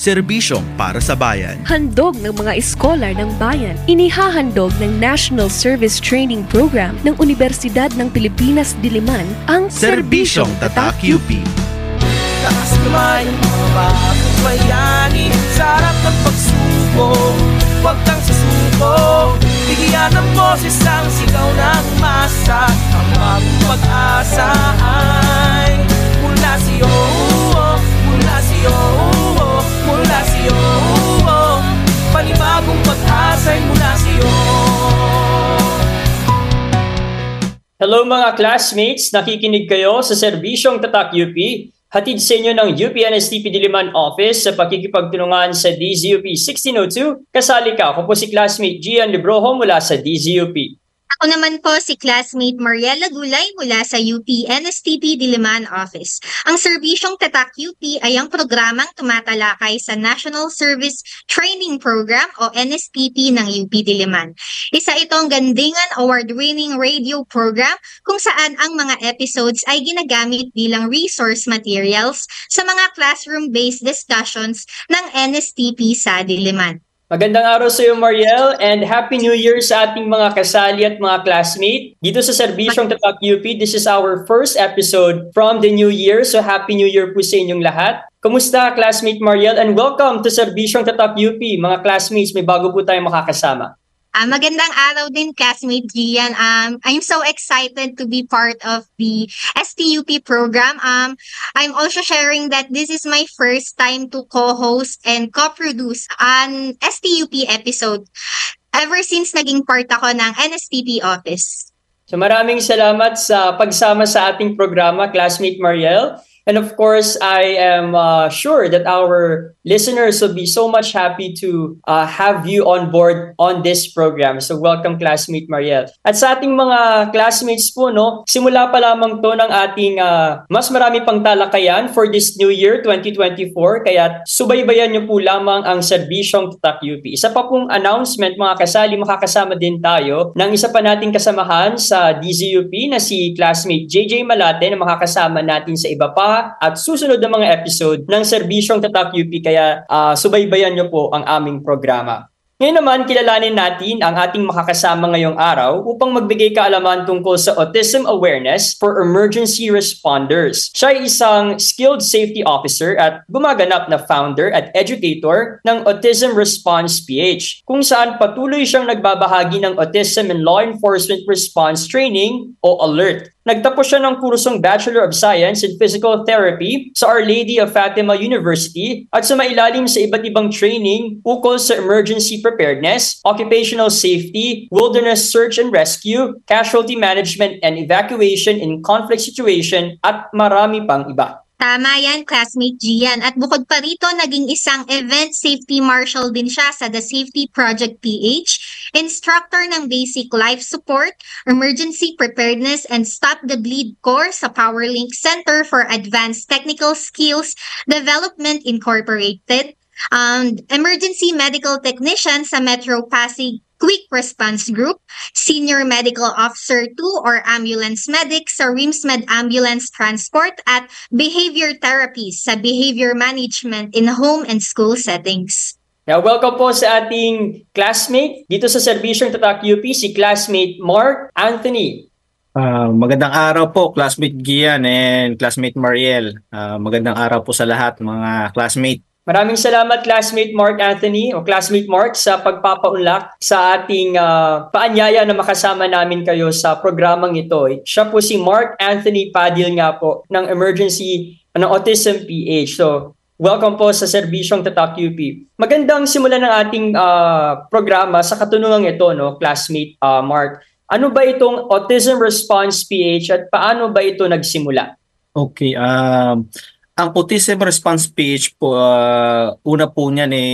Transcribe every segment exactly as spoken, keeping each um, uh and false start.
Serbisyong para sa bayan. Handog ng mga eskolar ng bayan. Inihahandog ng National Service Training Program ng Universidad ng Pilipinas Diliman ang Serbisyong Tatak U P. Taas kamay ng mga bagong bayani, sa harap ng pagsubok, huwag kang susuko. Bigyan ng boses ang sigaw ng masa, ang bagong pag-asa ay mula sa'yo, mula sa'yo, mula sa'yo. Panibagong pag-asa ay mula sa'yo. Hello mga classmates, nakikinig kayo sa Serbisyong Tatak U P. Hatid sa inyo ng U P N S T P Diliman Office sa pakikipagtulungan sa D Z U P sixteen oh two. Kasali ka, ako po si classmate Gian Librojo mula sa D Z U P. Ako naman po si classmate Mariela Gulay mula sa U P N S T P Diliman Office. Ang Serbisyong Tatak U P ay ang programang tumatalakay sa National Service Training Program o N S T P ng U P Diliman. Isa itong gandingan award-winning radio program kung saan ang mga episodes ay ginagamit bilang resource materials sa mga classroom-based discussions ng N S T P sa Diliman. Magandang araw sa iyo, Mariel, and Happy New Year sa ating mga kasali at mga classmate. Dito sa Serbisyong Tatak U P, this is our first episode from the new year, so Happy New Year po sa inyong lahat. Kumusta, classmate Mariel, and welcome to Serbisyong Tatak U P. Mga classmates, may bago po tayong makakasama. Uh, magandang araw din, classmate Gian. Um, I'm so excited to be part of the S T U P program. Um, I'm also sharing that this is my first time to co-host and co-produce an S T U P episode ever since naging part ako ng N S T P office. So maraming salamat sa pagsama sa ating programa, classmate Mariel. And of course, I am uh, sure that our listeners will be so much happy to uh, have you on board on this program. So welcome, classmate Mariel. At sa ating mga classmates po, no, simula pa lamang to ng ating uh, mas marami pang talakayan for this new year, twenty twenty-four. Kaya subaybayan niyo po lamang ang Serbisyong Tatak U P. Isa pa pong announcement, mga kasali, makakasama din tayo ng isa pa nating kasamahan sa D Z U P na si classmate J J Malate na makakasama natin sa iba pa at susunod na mga episode ng Serbisyong Tatak U P, kaya uh, subaybayan nyo po ang aming programa. Ngayon naman, kilalanin natin ang ating makakasama ngayong araw upang magbigay kaalaman tungkol sa Autism Awareness for Emergency Responders. Siya ay isang skilled safety officer at gumaganap na founder at educator ng Autism Response P H, kung saan patuloy siyang nagbabahagi ng Autism and Law Enforcement Response Training o ALERT. Nagtapos siya ng kursong Bachelor of Science in Physical Therapy sa Our Lady of Fatima University at sumailalim sa iba't ibang training ukol sa emergency preparedness, occupational safety, wilderness search and rescue, casualty management and evacuation in conflict situation at marami pang iba. Tama yan, classmate Gian. At bukod pa rito, naging isang event safety marshal din siya sa The Safety Project P H, instructor ng Basic Life Support, Emergency Preparedness and Stop the Bleed course sa PowerLink Center for Advanced Technical Skills Development Incorporated, um, Emergency Medical Technician sa Metro Pasig Quick Response Group, Senior Medical Officer two or Ambulance Medic sa RIMSMED Ambulance Transport at Behavior Therapies sa Behavior Management in Home and School Settings. Now, welcome po sa ating classmate dito sa Serbisyong Tatak U P, si classmate Mark Anthony. Uh, magandang araw po, classmate Gian and classmate Mariel. Uh, magandang araw po sa lahat, mga classmate. Maraming salamat, classmate Mark Anthony o classmate Mark, sa pagpapaunlak sa ating uh, paanyaya na makasama namin kayo sa programang ito. Siya po si Mark Anthony Padil nga po ng Emergency ng Autism P H. So, welcome po sa Serbisyong Tatak U P. Magandang simulan ng ating uh, programa sa katanungang ito, no, classmate uh, Mark. Ano ba itong Autism Response P H at paano ba ito nagsimula? Okay, um... ang Autism Response P H po, uh, una po niyan eh,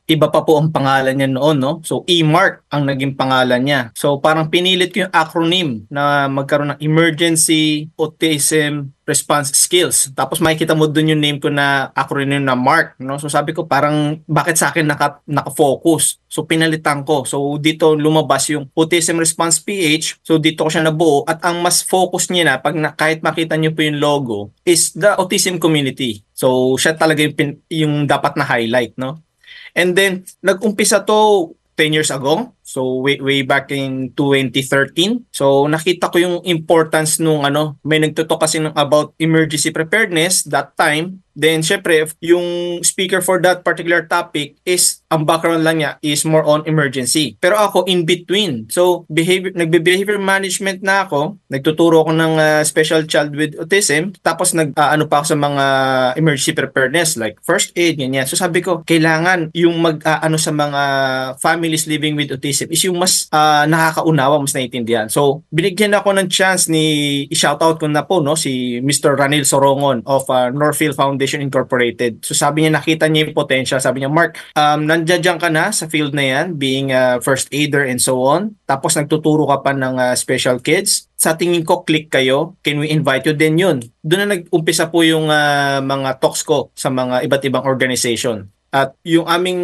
iba pa po ang pangalan niya noon, no? So E-MARC ang naging pangalan niya. So parang pinilit ko yung acronym na magkaroon ng Emergency Autism Response Skills. Tapos makikita mo dun yung name ko na acronym na MARC, no? So sabi ko parang bakit sa akin naka, naka-focus? So pinalitan ko. So dito lumabas yung Autism Response P H. So dito ko siya nabuo at ang mas focus niya na pag na, kahit makita niyo po yung logo is the autism community. So siya talaga yung, pin, yung dapat na highlight, no? And then nag-umpisa to ten years ago. So way, way back in twenty thirteen. So nakita ko yung importance nung ano, may nagtutok kasi ng about emergency preparedness that time. Then syempre yung speaker for that particular topic is ang background lang niya is more on emergency. Pero ako in between. So behavior nagbe-behavior management na ako, nagtuturo ako ng uh, special child with autism, tapos nag uh, ano pa ako sa mga emergency preparedness like first aid ganyan. So sabi ko, kailangan yung mag uh, ano sa mga families living with autism is yung mas uh, nakakaunawa, mas naiintindihan. So, binigyan ako ng chance ni i-shoutout ko na po no si Mister Ranil Sorongon of uh, Northfield Foundation Incorporated. So, sabi niya nakita niya yung potential. Sabi niya, Mark, um, nandiyan ka na sa field na yan, being a first aider and so on. Tapos nagtuturo ka pa ng uh, special kids. Sa tingin ko, click kayo. Can we invite you? Then yun. Doon na nag-umpisa po yung uh, mga talks ko sa mga iba't ibang organization. At yung aming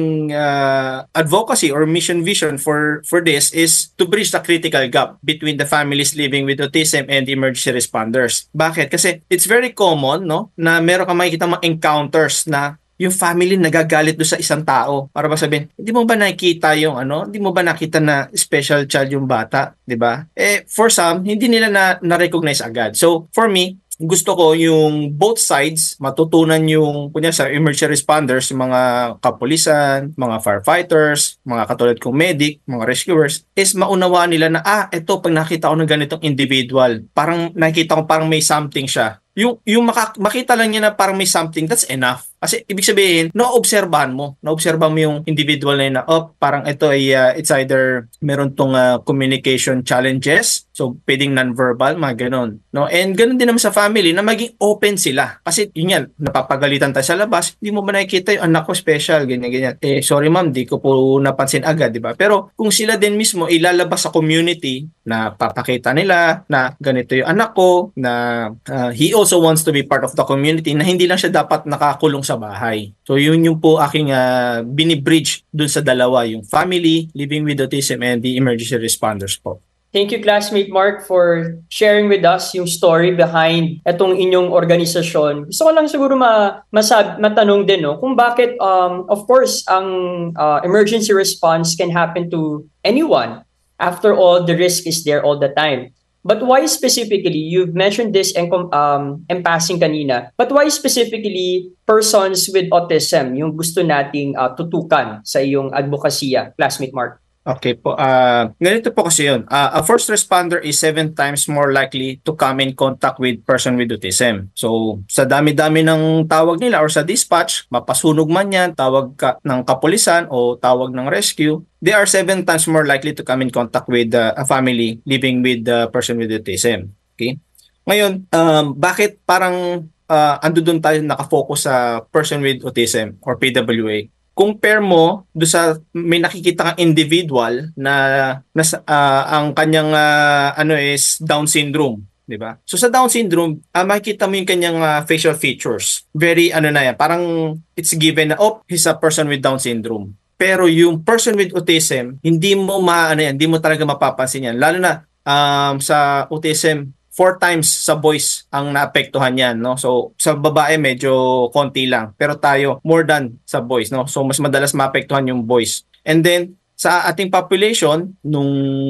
uh, advocacy or mission vision for for this is to bridge the critical gap between the families living with autism and the emergency responders. Bakit? Kasi it's very common no na meron kang makikita mga encounters na yung family nagagalit do sa isang tao. Para ba sabihin, hindi mo ba nakikita yung ano? Hindi mo ba nakita na special child yung bata, 'di ba? Eh for some, hindi nila na na-recognize agad. So for me, gusto ko yung both sides matutunan yung kunya sa emergency responders, yung mga kapulisan, mga firefighters, mga katulad kong medic, mga rescuers, is maunawaan nila na ah, eto pag nakita ko ng ganitong individual, parang nakita ko parang may something siya. Yung yung maka, makita lang niya na parang may something, that's enough. Kasi ibig sabihin, naobserbahan mo. Naobserbahan mo yung individual na yun na, oh, parang ito ay, uh, it's either meron tong uh, communication challenges, so pwedeng non-verbal, mga ganon. No? And ganon din naman sa family na maging open sila. Kasi yun yan, napapagalitan tayo sa labas, hindi mo ba nakikita yung anak ko special, ganyan-ganyan. Eh, sorry ma'am, di ko po napansin agad, di ba? Pero kung sila din mismo ilalabas sa community na papakita nila na ganito yung anak ko, na uh, he also wants to be part of the community, na hindi lang siya dapat nakakulong sa bahay. So yun yung po aking uh, binibridge dun sa dalawa, yung family living with autism and the emergency responders po. Thank you, classmate Mark, for sharing with us yung story behind itong inyong organisasyon. Gusto ko lang siguro ma masab matanong din no kung bakit um of course ang uh, emergency response can happen to anyone. After all, the risk is there all the time. But why specifically, you've mentioned this in, um, in passing kanina, but why specifically persons with autism, yung gusto nating uh, tutukan sa iyong advokasya, classmate Mark? Okay po. Uh, ganito po kasi yun. Uh, a first responder is seven times more likely to come in contact with person with autism. So, sa dami-dami ng tawag nila or sa dispatch, mapasunog man yan, tawag ka ng kapulisan o tawag ng rescue, they are seven times more likely to come in contact with uh, a family living with a uh, person with autism. Okay? Ngayon, um, bakit parang uh, ando doon tayo nakafocus sa person with autism or P W A? Compare mo do sa may nakikita kang individual na, na uh, ang kanyang uh, ano is Down syndrome, di ba? So sa Down syndrome, uh, makikita mo yung kanyang uh, facial features. Very ano na yan, parang it's given na oh, he's a person with Down syndrome. Pero yung person with autism, hindi mo ma ano yan, hindi mo talaga mapapansin yan. Lalo na um, sa autism, four times sa boys ang naapektuhan yan, no? So, sa babae medyo konti lang. Pero tayo, more than sa boys, no? So, mas madalas maapektuhan yung boys. And then, sa ating population, nung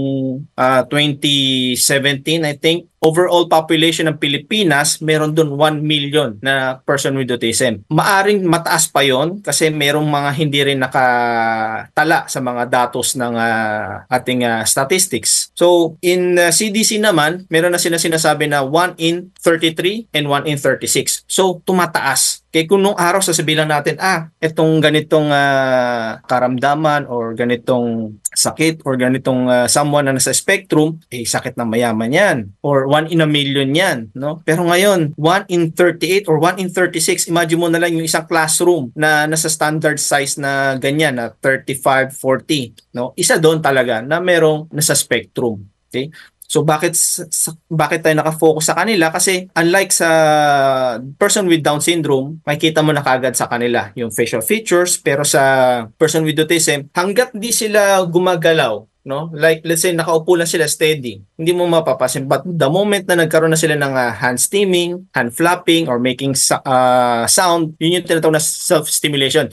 uh, twenty seventeen, I think, overall population ng Pilipinas, meron dun one million na person with autism. Maaring mataas pa yon kasi merong mga hindi rin nakatala sa mga datos ng uh, ating uh, statistics. So, in uh, C D C naman, meron na sila sinasabi na one in thirty-three and one in thirty-six. So, tumataas. Kaya kung nung araw sasabihin natin, ah, itong ganitong uh, karamdaman or ganitong sakit or ganitong uh, someone na nasa spectrum, eh sakit ng mayaman yan or one in a million yan, no? Pero ngayon, one in thirty-eight or one in thirty-six, imagine mo na lang yung isang classroom na nasa standard size na ganyan, na thirty-five, forty, no? Isa doon talaga na merong nasa spectrum, okay? So bakit bakit tayo nakafocus sa kanila? Kasi unlike sa person with Down syndrome, makikita mo na kagad sa kanila yung facial features, pero sa person with autism, hangga't di sila gumagalaw, no? Like let's say nakaupo lang sila steady, hindi mo mapapansin, but the moment na nagkaroon na sila ng uh, hand steaming, hand flapping or making uh, sound, yun yung tinatawag na self-stimulation.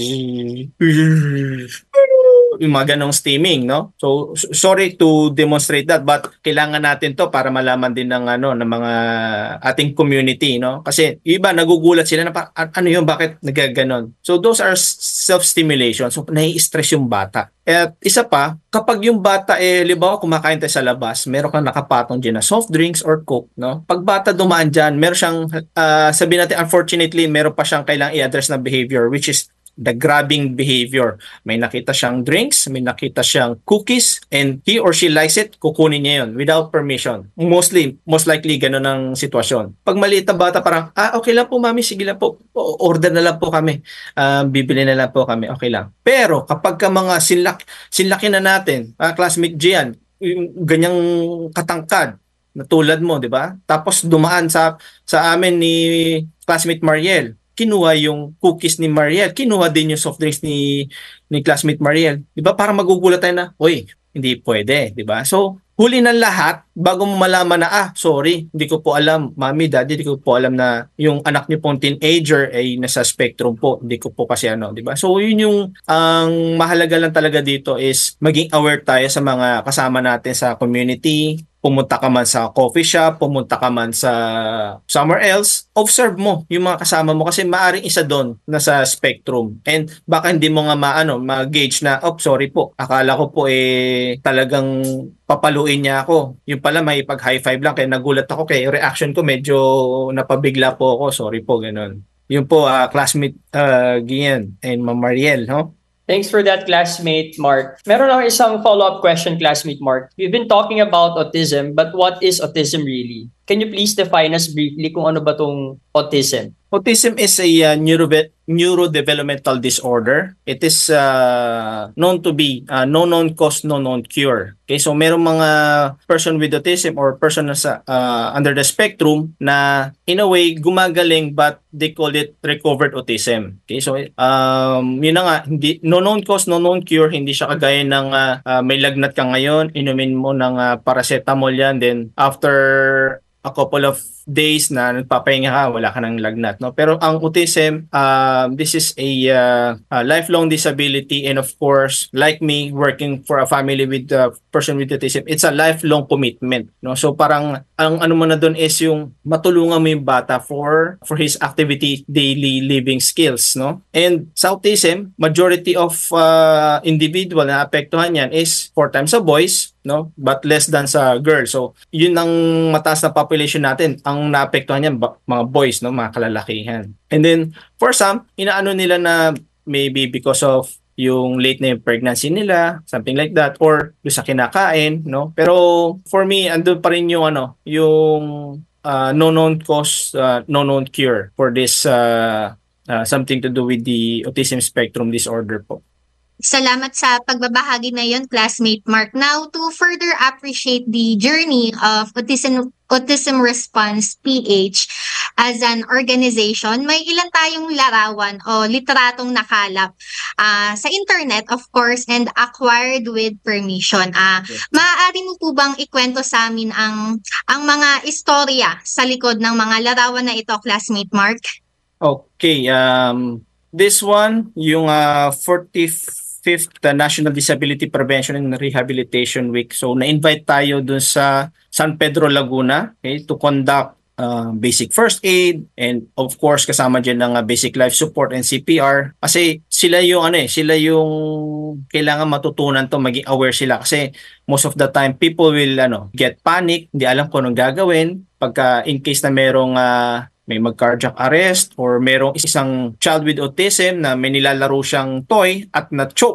Yung mga ganong steaming, no? So sorry to demonstrate that, but kailangan natin to para malaman din ng ano ng mga ating community, no? Kasi iba nagugulat sila na pa, ano yun, bakit nagaganon? So those are self-stimulation. So nai-stress yung bata. At isa pa, kapag yung bata eh libaw kumakain tayo sa labas, meron kang nakapatong diyan na soft drinks or coke, no? Pag bata dumaan diyan, meron siyang uh, sabihin natin unfortunately, meron pa siyang kailangang i-address na behavior, which is the grabbing behavior. May nakita siyang drinks, may nakita siyang cookies, and he or she likes it, kukunin niya yun without permission. Mostly, most likely, ganun ang sitwasyon. Pag maliit na bata, parang, ah, okay lang po, mami, sige lang po. Order na lang po kami. Uh, bibili na lang po kami, okay lang. Pero, kapag ka mga sinlak, sinlaki na natin, uh, classmate Gian, yung ganyang katangkad, na tulad mo, di ba? Tapos dumaan sa sa amin ni classmate Mariel, kinuha yung cookies ni Mariel, kinuha din yung soft drinks ni ni classmate Mariel. 'Di ba? Para magugulat tayo na, "Oy, hindi pwede," 'di ba? So, huli ng lahat bago mo malaman na, ah, sorry, hindi ko po alam, mommy, daddy, hindi ko po alam na yung anak niyo pong teenager ay nasa spectrum po. Hindi ko po kasi ano, 'di ba? So, yun yung ang mahalaga lang talaga dito is maging aware tayo sa mga kasama natin sa community. Pumunta ka man sa coffee shop, pumunta ka man sa somewhere else, observe mo yung mga kasama mo kasi maaring isa doon na sa spectrum. And baka hindi mo nga maano, ma-gauge na, oh, sorry po, akala ko po eh talagang papaluin niya ako. Yung pala may pag-high five lang, kaya nagulat ako, kaya reaction ko medyo napabigla po ako, sorry po, ganun. Yun po, uh, classmate uh, Gian and Ma'am Mariel, no? Thanks for that, classmate Mark. Meron ako isang follow-up question, classmate Mark. We've been talking about autism, but what is autism really? Can you please define us briefly kung ano ba tong autism? Autism is a uh, neuro neurodevelopmental disorder. It is uh, known to be uh, no known cause, no known cure. Okay, so merong mga person with autism or person na sa uh, under the spectrum na in a way gumagaling, but they call it recovered autism. Okay, so um yun na nga, hindi no known cause, no known cure. Hindi siya kagaya ng uh, uh, may lagnat ka ngayon, inumin mo ng uh, paracetamol yan, then after a couple of days na nagpapahinga ka, wala ka ng lagnat, no? Pero ang autism, uh, this is a, uh, a lifelong disability, and of course, like me, working for a family with a person with autism, it's a lifelong commitment, no? So parang ang ano mo na doon is yung matulungan mo yung bata for for his activity, daily living skills, no? And sa autism, majority of uh, individual na apektuhan yan is four times sa boys, no, but less than sa girls. So yun ang mataas na population natin. Ang naapektuhan niyan mga boys, no, mga kalalakihan. And then for some, inaano nila na maybe because of yung late na yung pregnancy nila, something like that, or yung sa kinakain, no. Pero for me, andun pa rin yung ano, yung uh, no known cause, uh, no known cure for this uh, uh, something to do with the autism spectrum disorder po. Salamat sa pagbabahagi na yon, classmate Mark. Now, to further appreciate the journey of Autism Autism Response P H as an organization, may ilan tayong larawan o litratong nakalap uh, sa internet, of course, and acquired with permission. Uh, yes. Maaari mo po bang ikwento sa amin ang, ang mga istorya sa likod ng mga larawan na ito, classmate Mark? Okay. Um, this one, yung uh, forty-fifth uh, National Disability Prevention and Rehabilitation Week. So, na-invite tayo dun sa San Pedro, Laguna, okay, to conduct uh, basic first aid, and of course kasama dyan ng uh, basic life support and C P R, kasi sila yung ano eh, sila yung kailangan matutunan to, maging aware sila, kasi most of the time people will ano get panic, hindi alam kung anong gagawin pagka in case na merong uh, may mag-cardiac arrest or merong isang child with autism na may nilalaro siyang toy at na-choke.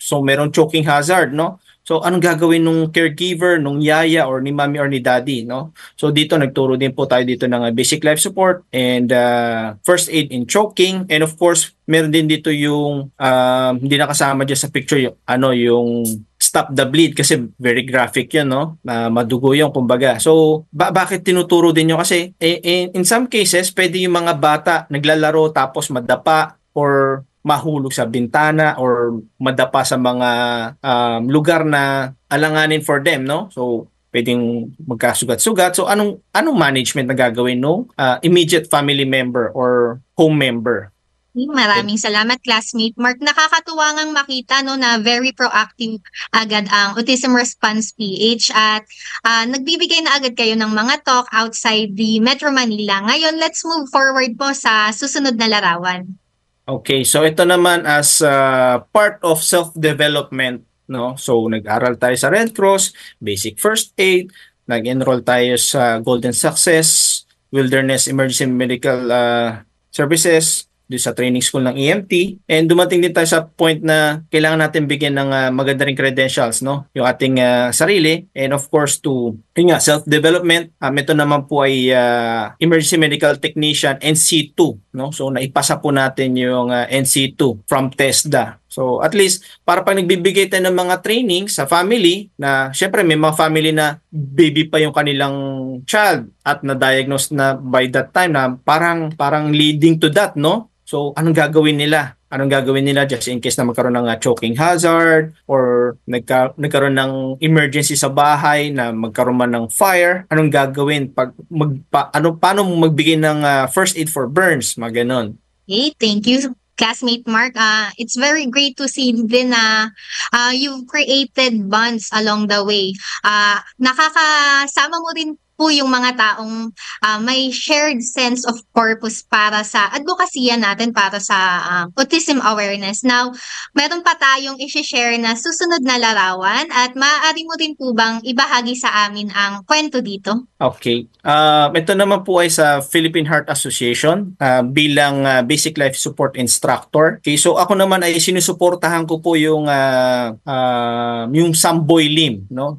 So meron choking hazard, no? So anong gagawin nung caregiver, nung yaya or ni mommy or ni daddy, no? So dito nagturo din po tayo dito ng uh, basic life support and uh, first aid in choking, and of course meron din dito yung uh, hindi nakasama dyan sa picture yung ano yung stop the bleed kasi very graphic yun, no? Uh, madugo yun kumbaga. So ba- bakit tinuturo din yun? Kasi eh, eh, in some cases pwede yung mga bata naglalaro tapos madapa or mahulog sa bintana or madapa sa mga um, lugar na alanganin for them, no? So pwedeng magkasugat-sugat. So anong anong management na gagawin no uh, immediate family member or home member? Maraming salamat, classmate Mark. Nakakatuwa ngang makita no na very proactive agad ang Autism Response P H at uh, nagbibigay na agad kayo ng mga talk outside the Metro Manila. Ngayon, let's move forward po sa susunod na larawan. Okay, so ito naman as uh, part of self-development, no? So nag-aral tayo sa Red Cross, basic first aid, nag-enroll tayo sa Golden Success, Wilderness Emergency Medical uh, Services, doon sa training school ng E M T, and dumating din tayo sa point na kailangan natin bigyan ng uh, maganda ring credentials, no? Yung ating uh, sarili, and of course to yun nga, self-development. Um, ito naman po ay uh, Emergency Medical Technician N C two, no? So naipasa po natin yung uh, N C two from TESDA. So at least para pag nagbibigay tayo ng mga training sa family na syempre may mga family na baby pa yung kanilang child at na-diagnose na by that time na parang parang leading to that, no? So anong gagawin nila? Anong gagawin nila just in case na magkaroon ng uh, choking hazard or nagka, nagkaroon ng emergency sa bahay na magkaroon man ng fire? Anong gagawin pag mag, pa, ano paano magbigay ng uh, first aid for burns, mga ganon? Okay, thank you, classmate Mark. Uh, it's very great to see din na uh, you've created bonds along the way. Uh, nakakasama mo rin po yung mga taong uh, may shared sense of purpose para sa advokasya natin para sa uh, autism awareness. Now, meron pa tayong i-share na susunod na larawan at maaari mo rin po bang ibahagi sa amin ang kwento dito? Okay. Uh, ito naman po ay sa Philippine Heart Association uh, bilang uh, Basic Life Support Instructor. Okay, so ako naman ay sinusuportahan ko po yung uh, uh, yung Samboy Lim, no?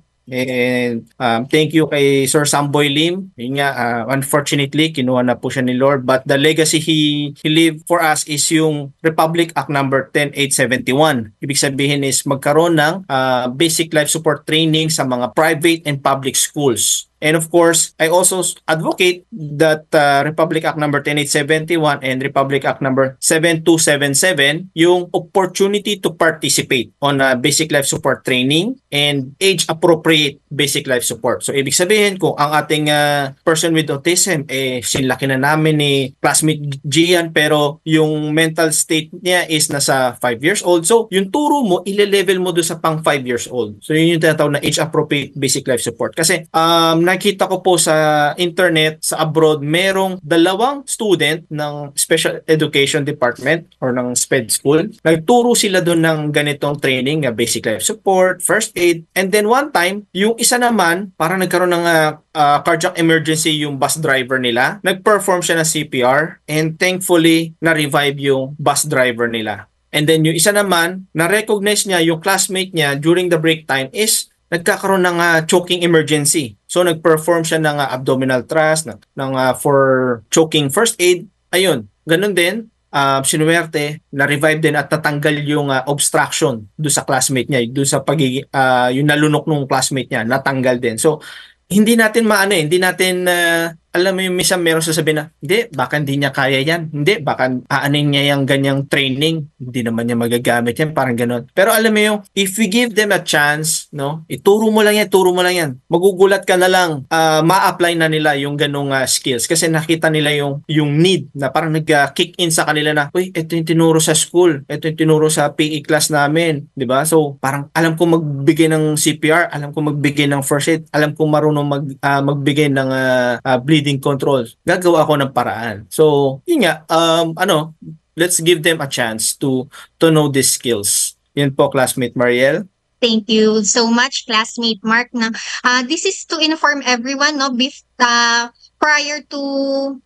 And um, thank you kay Sir Samboy Lim. Yun nga, uh, unfortunately, kinuha na po siya ni Lord. But the legacy he, he leave for us is yung Republic Act number ten eight seventy-one. Ibig sabihin is magkaroon ng uh, basic life support training sa mga private and public schools. And of course, I also advocate that uh, Republic Act number ten eight seventy-one and Republic Act number seven two seven seven, yung opportunity to participate on uh, basic life support training and age-appropriate basic life support. So, ibig sabihin kung ang ating uh, person with autism, eh, sinlaki na namin ni classmate Gian, pero yung mental state niya is nasa five years old. So, yung turo mo, ile-level mo doon sa pang five years old. So, yun yung tinatawag na age-appropriate basic life support. Kasi, um, nakita ko po sa internet, sa abroad, merong dalawang student ng Special Education Department or ng SPED School. Nagturo sila doon ng ganitong training, uh, basic life support, first aid, and then one time, yung isa naman, parang nagkaroon ng uh, uh, cardiac emergency yung bus driver nila. Nag-perform siya ng C P R and thankfully, na-revive yung bus driver nila. And then yung isa naman, na-recognize niya yung classmate niya during the break time is nagkakaroon ng uh, choking emergency. So nag-perform siya ng uh, abdominal thrust, ng, ng uh, for choking first aid. Ayun, ganun din, uh, sinuwerte, na-revive din at natanggal yung uh, obstruction doon sa classmate niya, doon sa pagiging, uh, yung nalunok ng classmate niya, natanggal din. So, hindi natin maano eh, hindi natin, uh, alam mo yung minsan meron sasabihin na, hindi, baka hindi niya kaya yan. Hindi, baka aanin niya yung ganyang training. Hindi naman niya magagamit yan, parang gano'n. Pero alam mo yung, if we give them a chance, no, ituro mo lang yan, ituro mo lang yan. Magugulat ka na lang, uh, ma-apply na nila yung ganong uh, skills. Kasi nakita nila yung, yung need na parang nag-kick in sa kanila na, uy, ito yung tinuro sa school, ito yung tinuro sa P E class namin. Diba? So, parang alam ko magbigay ng C P R, alam ko magbigay ng first aid, alam ko marunong mag, uh, magbigay ng uh, uh, bleeding controls. Gagawa ako ng paraan. So, yun nga, um, ano, let's give them a chance to to know these skills. Yun po, classmate Mariel. Thank you so much, classmate Mark. Na, uh, this is to inform everyone, no, bef- uh, prior to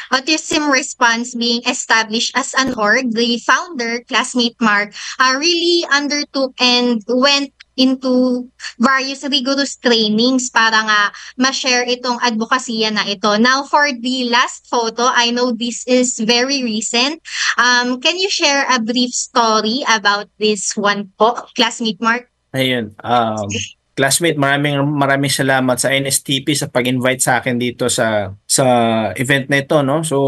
Autism Response being established as an org, the founder, classmate Mark, uh, really undertook and went into various rigorous trainings para nga ma-share itong advokasya na ito. Now, for the last photo, I know this is very recent. Um, can you share a brief story about this one po, classmate Mark? Ayun. Um, classmate, maraming maraming salamat sa N S T P sa pag-invite sa akin dito sa sa event na ito, no? So,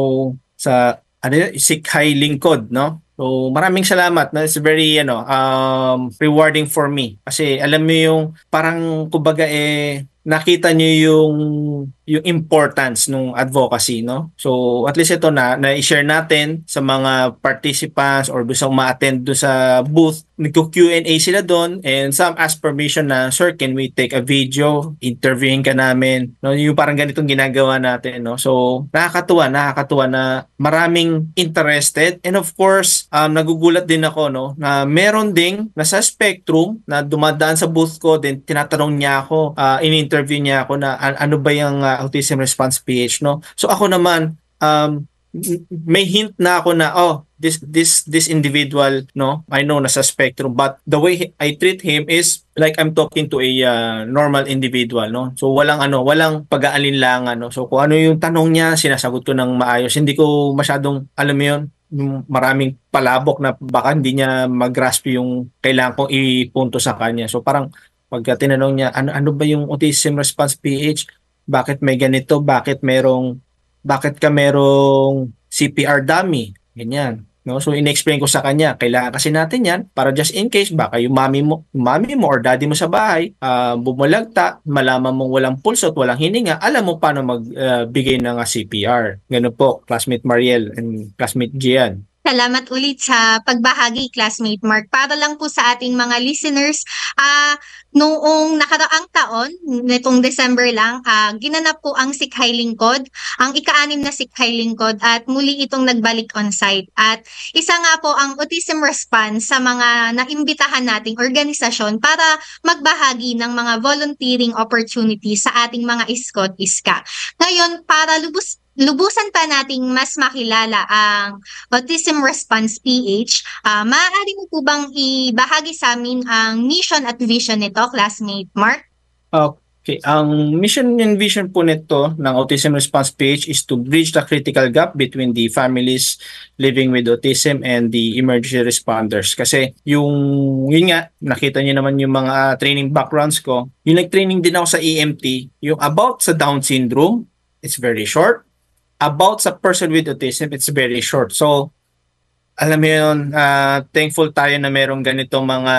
sa ano yun, Sikhay Lingkod, no? So, maraming salamat. No? It's very, ano, um, rewarding for me. Kasi alam mo yung parang kumbaga eh nakita niyo yung yung importance ng advocacy, no? So, at least ito na na-share natin sa mga participants or doon sa ma-attend doon sa booth. Nagko-Q and A sila doon and some ask permission na, sir, can we take a video? Interviewing ka namin. No, yung parang ganitong ginagawa natin, no? So, nakakatuwa, nakakatuwa na maraming interested. And of course, um, nagugulat din ako, no, na meron ding nasa spectrum na dumadaan sa booth ko, then tinatanong niya ako, uh, in-interview niya ako na an- ano ba yung uh, Autism Response P H, no? So ako naman, um, may hint na ako na, oh, this this this individual, no, I know nasa spectrum, but the way I treat him is like I'm talking to a uh, normal individual, no? So walang ano, walang pag-aalinlangan, no? So kung ano yung tanong niya, sinasagot ko ng maayos. Hindi ko masyadong, alam mo yun, yung maraming palabok na baka hindi niya mag-grasp yung kailangan kong ipunto sa kanya. So parang pagka tinanong niya, ano ano ba yung Autism Response P H? Bakit may ganito? Bakit merong bakit ka merong C P R dummy? Ganyan. No? So in-explain ko sa kanya, kailangan kasi natin 'yan para just in case baka yung mami mo, mami mo or daddy mo sa bahay, uh, bumulagta, malaman mong walang pulso at walang hininga, alam mo paano magbigay uh, ng uh, C P R. Ganun po, classmate Mariel and classmate Gian. Salamat ulit sa pagbahagi, classmate Mark. Para lang po sa ating mga listeners, ah uh, noong nakaraang taon, nitong December lang, uh, ginanap po ang Sikhay Lingkod, ang ika-anim na Sikhay Lingkod at muli itong nagbalik on-site. At isa nga po ang Autism Response sa mga naimbitahan nating organisasyon para magbahagi ng mga volunteering opportunities sa ating mga iskot-iska. Ngayon, para lubos lubusan pa nating mas makilala ang Autism Response P H, uh, maaari mo po bang ibahagi sa amin ang mission at vision nito, classmate Mark? Okay, ang mission and vision po nito ng Autism Response P H is to bridge the critical gap between the families living with autism and the emergency responders. Kasi yung, yun nga, nakita niyo naman yung mga training backgrounds ko. Yung nag-training din ako sa E M T, yung about sa Down syndrome, it's very short. About sa person with autism, it's very short. So, alam mo yun, uh, thankful tayo na merong ganitong mga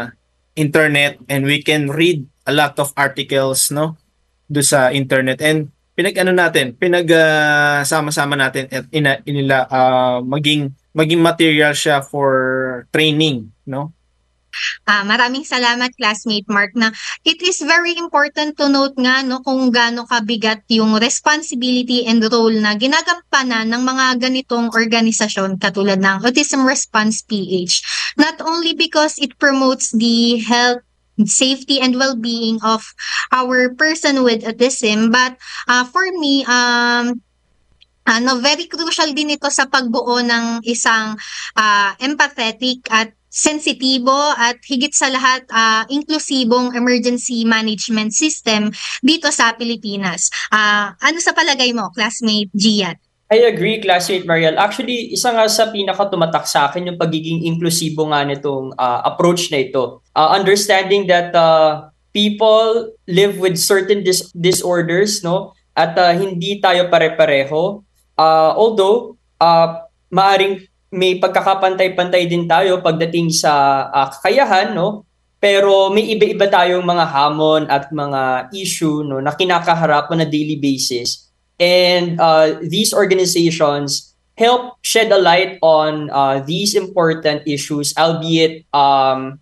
internet and we can read a lot of articles, no, do sa internet. And pinag-ano natin, pinag-sama-sama uh, natin at ina, inila, uh, maging, maging material siya for training, no? Ah, maraming salamat, classmate Mark, na it is very important to note nga no kung gaano kabigat yung responsibility and role na ginagampanan ng mga ganitong organisasyon katulad ng Autism Response P H. Not only because it promotes the health, safety and well-being of our person with autism, but uh, for me, um ano, very crucial din ito sa pagbuo ng isang uh, empathetic at sensitibo at higit sa lahat uh, inklusibong emergency management system dito sa Pilipinas. Uh, ano sa palagay mo, classmate Gian? I agree, classmate Mariel. Actually, isa nga sa pinaka-tumatak sa akin yung pagiging inklusibo nga nitong uh, approach na ito. Uh, understanding that uh, people live with certain dis- disorders, no? At uh, hindi tayo pare-pareho. Uh, although, uh, maaring may pagkakapantay-pantay din tayo pagdating sa uh, kakayahan, no? Pero may iba-iba tayong mga hamon at mga issue, no, na kinakaharap on a daily basis. And uh, these organizations help shed a light on uh, these important issues, albeit um,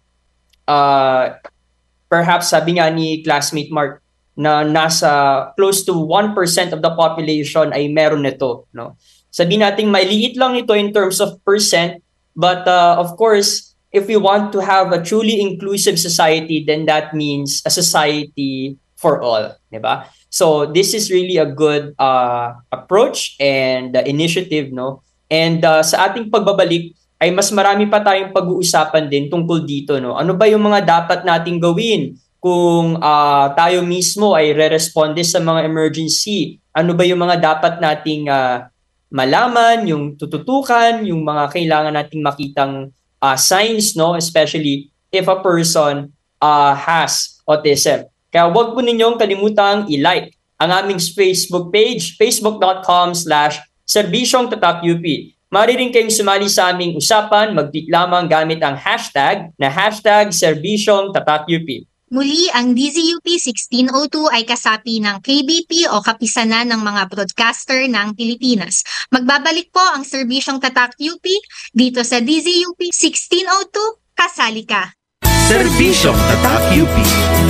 uh, perhaps sabi nga ni classmate Mark na nasa close to one percent of the population ay meron nito, no? Sabi nating maliit lang ito in terms of percent, but uh, of course, if we want to have a truly inclusive society, then that means a society for all, di ba? So this is really a good uh, approach and uh, initiative, no? And uh, sa ating pagbabalik ay mas marami pa tayong pag-uusapan din tungkol dito, no? Ano ba yung mga dapat nating gawin kung uh, tayo mismo ay re-responde sa mga emergency? Ano ba yung mga dapat nating uh, malaman, yung tututukan, yung mga kailangan nating makitang uh, signs, no? Especially if a person uh, has autism. Kaya huwag po ninyong kalimutang i-like ang aming Facebook page, facebook.com slash serbisyong tatak UP. Maaari rin kayong sumali sa aming usapan, mag-tweet lamang gamit ang hashtag na hashtag serbisyong tatak UP. Muli, ang D Z U P sixteen oh two ay kasapi ng K B P o kapisanan ng mga broadcaster ng Pilipinas. Magbabalik po ang Serbisyong Tatak U P dito sa D Z U P sixteen oh two, kasali ka! Serbisyong Tatak U P.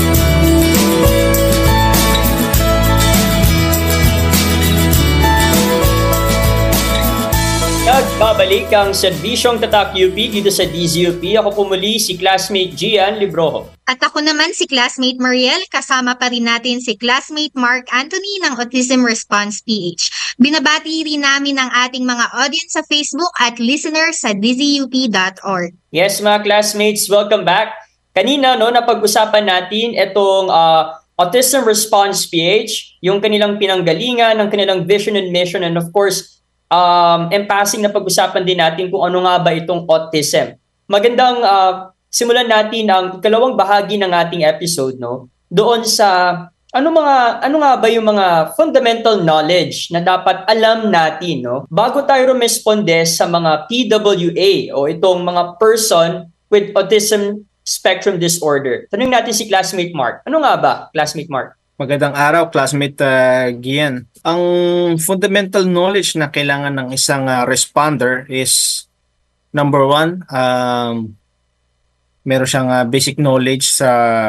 Nagbabalik ang Serbisyong Tatak U P dito sa D Z U P. Ako po muli si classmate Gian Librojo. At ako naman si classmate Mariel, kasama pa rin natin si classmate Mark Anthony ng Autism Response P H. Binabati rin namin ang ating mga audience sa Facebook at listeners sa d z u p dot org. Yes mga classmates, welcome back. Kanina no, napag-usapan natin itong uh, Autism Response P H, yung kanilang pinanggalingan, ang kanilang vision and mission, and of course, Um, and passing na pag-usapan din natin kung ano nga ba itong autism. Magandang uh, simulan natin ang ikalawang bahagi ng ating episode, no? Doon sa ano mga ano nga ba yung mga fundamental knowledge na dapat alam natin, no? Bago tayo rumisponde sa mga P W A o itong mga person with autism spectrum disorder. Tanungin natin si classmate Mark. Ano nga ba, classmate Mark? Magandang araw, classmate uh, Gian. Ang fundamental knowledge na kailangan ng isang uh, responder is number one, um, meron siyang uh, basic knowledge sa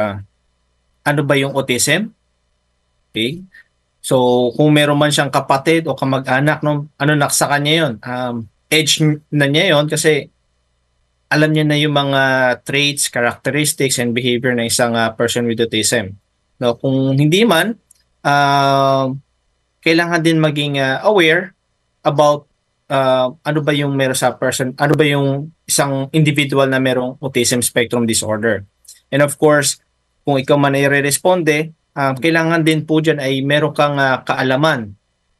ano ba yung autism. Okay? So, kung meron man siyang kapatid o kamag-anak, no, ano na sa kanya yun? Um, edge na niya yun kasi alam niya na yung mga traits, characteristics, and behavior ng isang uh, person with autism. No, kung hindi man, uh, kailangan din maging uh, aware about uh, ano ba yung meron sa person, ano ba yung isang individual na merong autism spectrum disorder. And of course, kung ikaw man ay re-responde, uh, kailangan din po dyan ay meron kang uh, kaalaman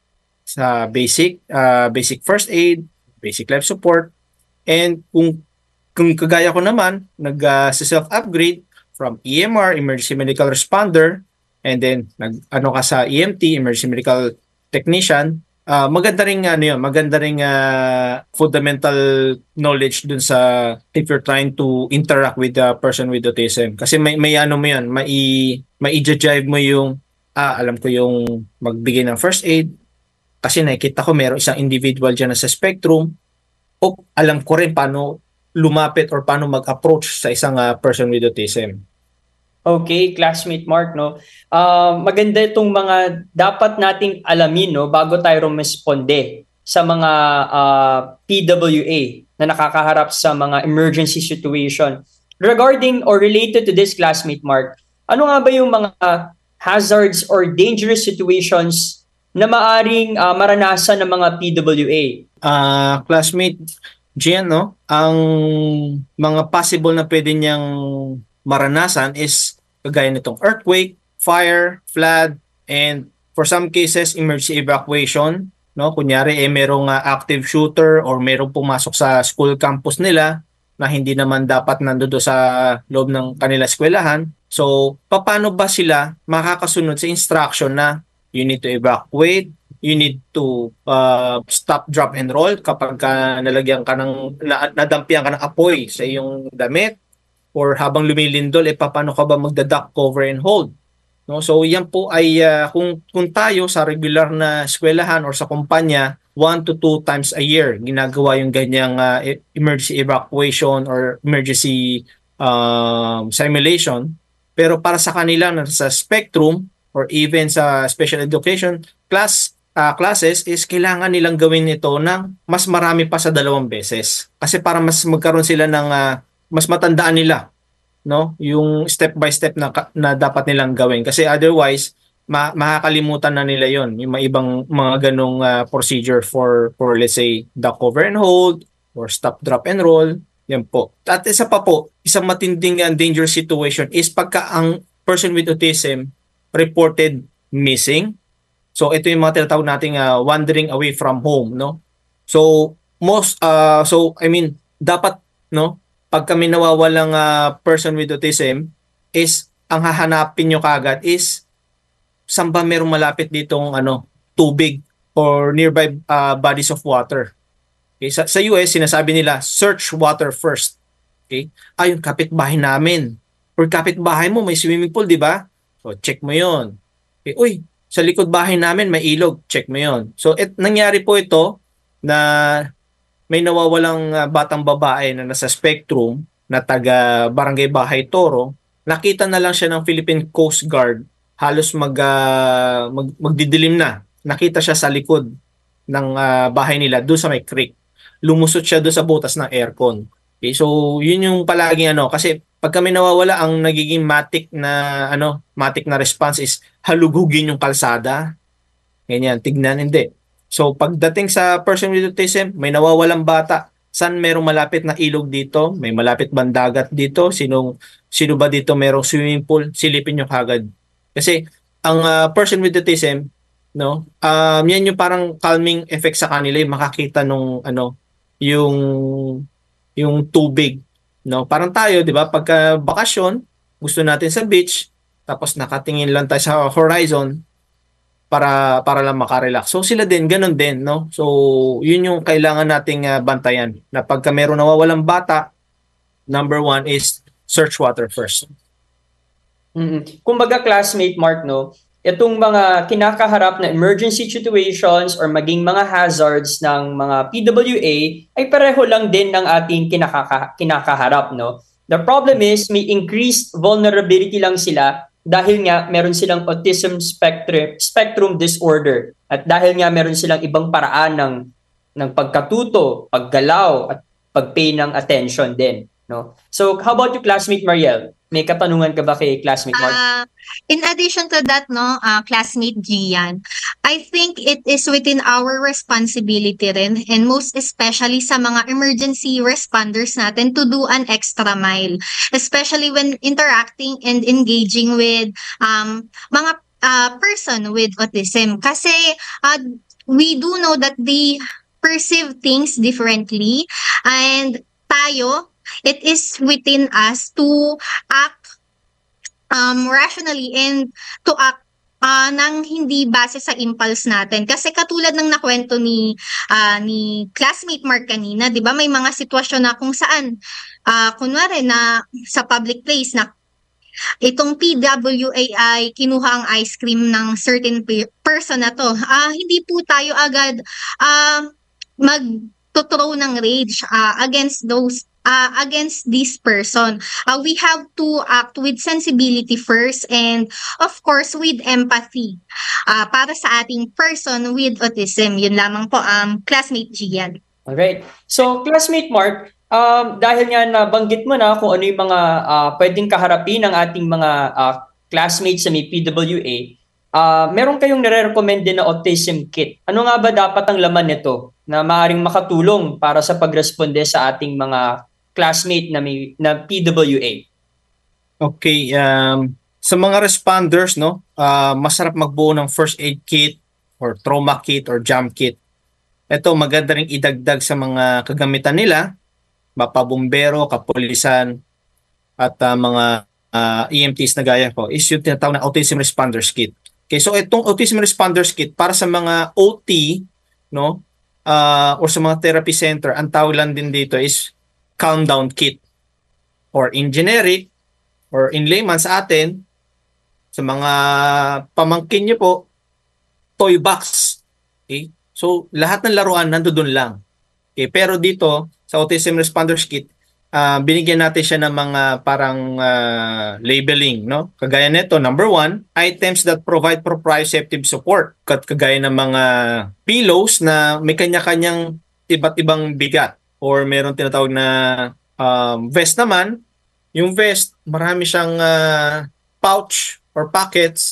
sa basic, uh, basic first aid, basic life support, and kung, kung kagaya ko naman, nag-self-upgrade, uh, from E M R, Emergency Medical Responder, and then nag ano ka sa E M T, Emergency Medical Technician, uh, maganda ring ano yun, maganda ring uh, fundamental knowledge dun sa if you're trying to interact with the person with autism. Kasi may may ano mo yun, mai mai-jive mo yung ah, alam ko yung magbigay ng first aid kasi nakikita ko meron isang individual dyan na sa spectrum o alam ko rin paano lumapit or paano mag-approach sa isang uh, person with autism. Okay, classmate Mark, no? Uh, maganda itong mga dapat nating alamin, no, bago tayo rumisponde sa mga uh, P W A na nakakaharap sa mga emergency situation. Regarding or related to this, classmate Mark, ano nga ba yung mga hazards or dangerous situations na maaring uh, maranasan ng mga P W A? Uh, classmate Gian, no? Ang mga possible na pwede niyang maranasan is kagaya nitong earthquake, fire, flood, and for some cases, emergency evacuation. No? Kunyari, eh, merong uh, active shooter or merong pumasok sa school campus nila na hindi naman dapat nandoon sa loob ng kanila eskwelahan. So, paano ba sila makakasunod sa instruction na you need to evacuate, you need to uh, stop, drop, and roll kapag ka nalagyan ka ng, na, nadampian ka ng apoy sa iyong damit or habang lumilindol, eh paano ka ba magda-duck, cover, and hold? No? So yan po ay uh, kung, kung tayo sa regular na eskwelahan or sa kumpanya, one to two times a year ginagawa yung ganyang uh, emergency evacuation or emergency um, simulation. Pero para sa kanila na sa spectrum or even sa special education class, Uh, classes is kailangan nilang gawin ito ng mas marami pa sa dalawang beses. Kasi para mas magkaroon sila ng uh, mas matandaan nila, no? Yung step by step na, na dapat nilang gawin. Kasi otherwise, ma- makakalimutan na nila yon yung mga ibang mga ganong uh, procedure for for let's say the cover and hold or stop drop and roll. Yan po. At isa pa po, isang matinding uh, dangerous situation is pagka ang person with autism reported missing. So ito yung mga tinatawag nating uh, wandering away from home, no? So most uh so I mean dapat, no, pag kami nawawalang uh, person with autism is ang hahanapin nyo kagad is saan ba merong malapit ditong ano tubig or nearby uh, bodies of water. Okay, sa, sa U S sinasabi nila search water first. Okay? Ay, yung kapitbahay namin or kapitbahay mo may swimming pool, di ba? So check mo 'yon. Okay, uy, sa likod bahay namin may ilog, check mo 'yon. So et, nangyari po ito na may nawawalang uh, batang babae na nasa Spectrum na taga Barangay Bahay Toro. Nakita na lang siya ng Philippine Coast Guard, halos mag, uh, mag magdidilim na. Nakita siya sa likod ng uh, bahay nila doon sa may creek. Lumusot siya doon sa butas ng aircon. Okay, so yun yung palaging ano, kasi pag kami nawawala, ang nagiging matic na ano, matic na response is halugugin yung kalsada. Ganyan, tignan, hindi. So pagdating sa person with autism, may nawawalang bata. Saan merong malapit na ilog dito? May malapit bang dagat dito? Sinong sino ba dito merong swimming pool? Silipin nyo kagad. Kasi ang uh, person with autism, no, um, yan yung parang calming effect sa kanila, yung makakita nung ano, yung yung tubig, no? Parang tayo, 'di ba? Pagka bakasyon, gusto natin sa beach, tapos nakatingin lang tayo sa horizon para para lang makarelax. So sila din ganun din, no? So yun yung kailangan nating uh, bantayan. Na pagka meron nawawalang bata, number one is search water first. Mm-hmm. Kumbaga classmate Mark, no, itong mga kinakaharap na emergency situations or maging mga hazards ng mga P W A ay pareho lang din ng ating kinakaka- kinakaharap, no? The problem is may increased vulnerability lang sila dahil nga meron silang autism spectrum spectrum disorder at dahil nga meron silang ibang paraan ng ng pagkatuto, paggalaw at pag-pay ng attention din, no? So how about you, classmate Mariel? May katanungan ka ba kay classmate Mark? Uh, in addition to that, no, uh, classmate Gian, I think it is within our responsibility rin, and most especially sa mga emergency responders natin, to do an extra mile, especially when interacting and engaging with um, mga uh, person with autism. Kasi uh, we do know that they perceive things differently, and tayo, it is within us to act um, rationally and to act uh, nang hindi base sa impulse natin. Kasi katulad ng nakwento ni uh, ni classmate Mark kanina, 'di ba? May mga sitwasyon na kung saan uh, kunwari na sa public place na itong P W A ay kinuha ang ice cream ng certain pe- person na to. Uh, hindi po tayo agad uh, mag-throw ng rage uh, against those Uh, against this person. Uh, we have to act with sensibility first and of course with empathy uh, para sa ating person with autism. Yun lamang po, um, classmate Gian. Alright. So, classmate Mark, um, dahil nga nabanggit mo na kung ano yung mga uh, pwedeng kaharapin ng ating mga uh, classmates sa may P W A, uh, meron kayong nire-recommend din na autism kit. Ano nga ba dapat ang laman nito na maaaring makatulong para sa pagresponde sa ating mga classmate na may na P W A? Okay, um sa mga responders, no, uh, masarap magbuo ng first aid kit or trauma kit or jam kit. Ito maganda ring idagdag sa mga kagamitan nila, mapabumbero, kapulisan at uh, mga uh, E M Ts na gaya ko is yung tinatawag na autism responders kit. Okay, so itong autism responders kit para sa mga O T, no, uh, or sa mga therapy center, ang tawag lang din dito is calm down kit, or in generic or in layman sa atin, sa mga pamangkin nyo po, toy box. Okay? So lahat ng laruan nandoon lang. Okay? Pero dito sa autism responders kit, uh, binigyan natin siya ng mga parang uh, labeling, no? Kagaya nito, number one, items that provide proprioceptive support. Kagaya ng mga pillows na may kanya-kanyang iba't ibang bigat. Or meron tinatawag na um, vest naman. Yung vest, marami siyang uh, pouch or pockets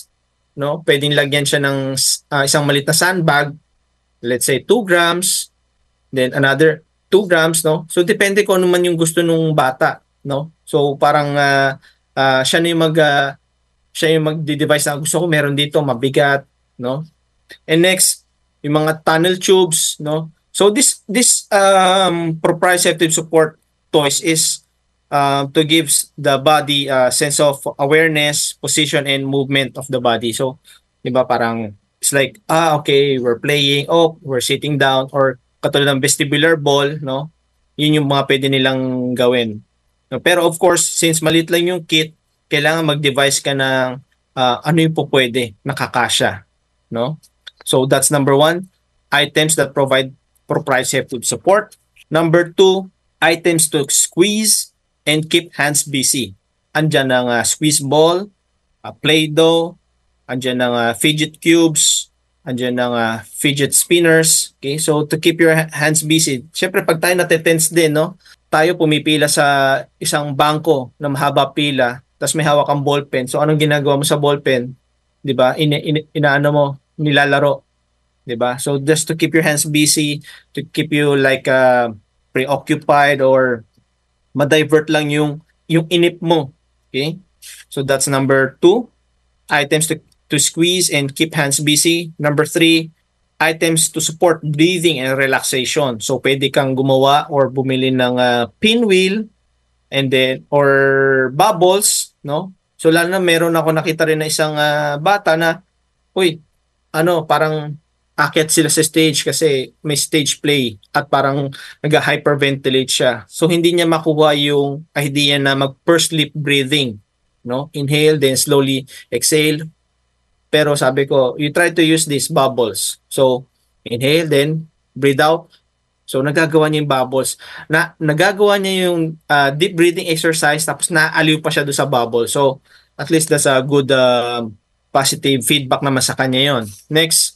no? Pwedeng lagyan siya ng uh, isang maliit na sandbag, let's say two grams, then another two grams, no? So depende kung ano man yung gusto nung bata, no? So parang uh, uh, siya na yung mag uh, siya yung magde-devise na gusto ko meron dito mabigat, no? And next, yung mga tunnel tubes, no? So this this um proprioceptive support toys is uh, to give the body a sense of awareness, position and movement of the body. So, 'di ba parang it's like ah okay, we're playing, oh, we're sitting down, or katulad ng vestibular ball, no? Yun yung mga pwede nilang gawin. No? Pero of course, since maliit lang yung kit, kailangan mag-devise ka ng uh, ano yung po pwede, nakakasya, no? So that's number one, items that provide proprioceptive support. Number two, items to squeeze and keep hands busy. Andyan ang uh, squeeze ball, uh, Play-Doh, andyan ang uh, fidget cubes, andyan ang uh, fidget spinners. Okay, so to keep your hands busy. Syempre pag tayo natetense din, no? Tayo pumipila sa isang bangko na mahaba pila, tapos may hawak kang ballpen. So anong ginagawa mo sa ballpen? 'Di ba? Ina, ina, inaano mo, nilalaro. 'Di ba? So just to keep your hands busy, to keep you like uh, preoccupied or ma-divert lang yung yung inip mo. Okay? So that's number two, items to to squeeze and keep hands busy. Number three, items to support breathing and relaxation. So pwede kang gumawa or bumili ng uh, pinwheel and then or bubbles, no? So lalo na meron ako nakita rin na isang uh, bata na uy, ano, parang akyat sila sa stage kasi may stage play at parang nag-hyperventilate siya. So hindi niya makuha yung idea na mag-pursed lip breathing, no? Inhale then slowly exhale. Pero sabi ko, you try to use these bubbles. So inhale then breathe out. So nagagawa niya yung bubbles. Na nagagawa niya yung uh, deep breathing exercise tapos naaliw pa siya do sa bubble. So at least that's a good uh, positive feedback naman sa kanya yon. Next.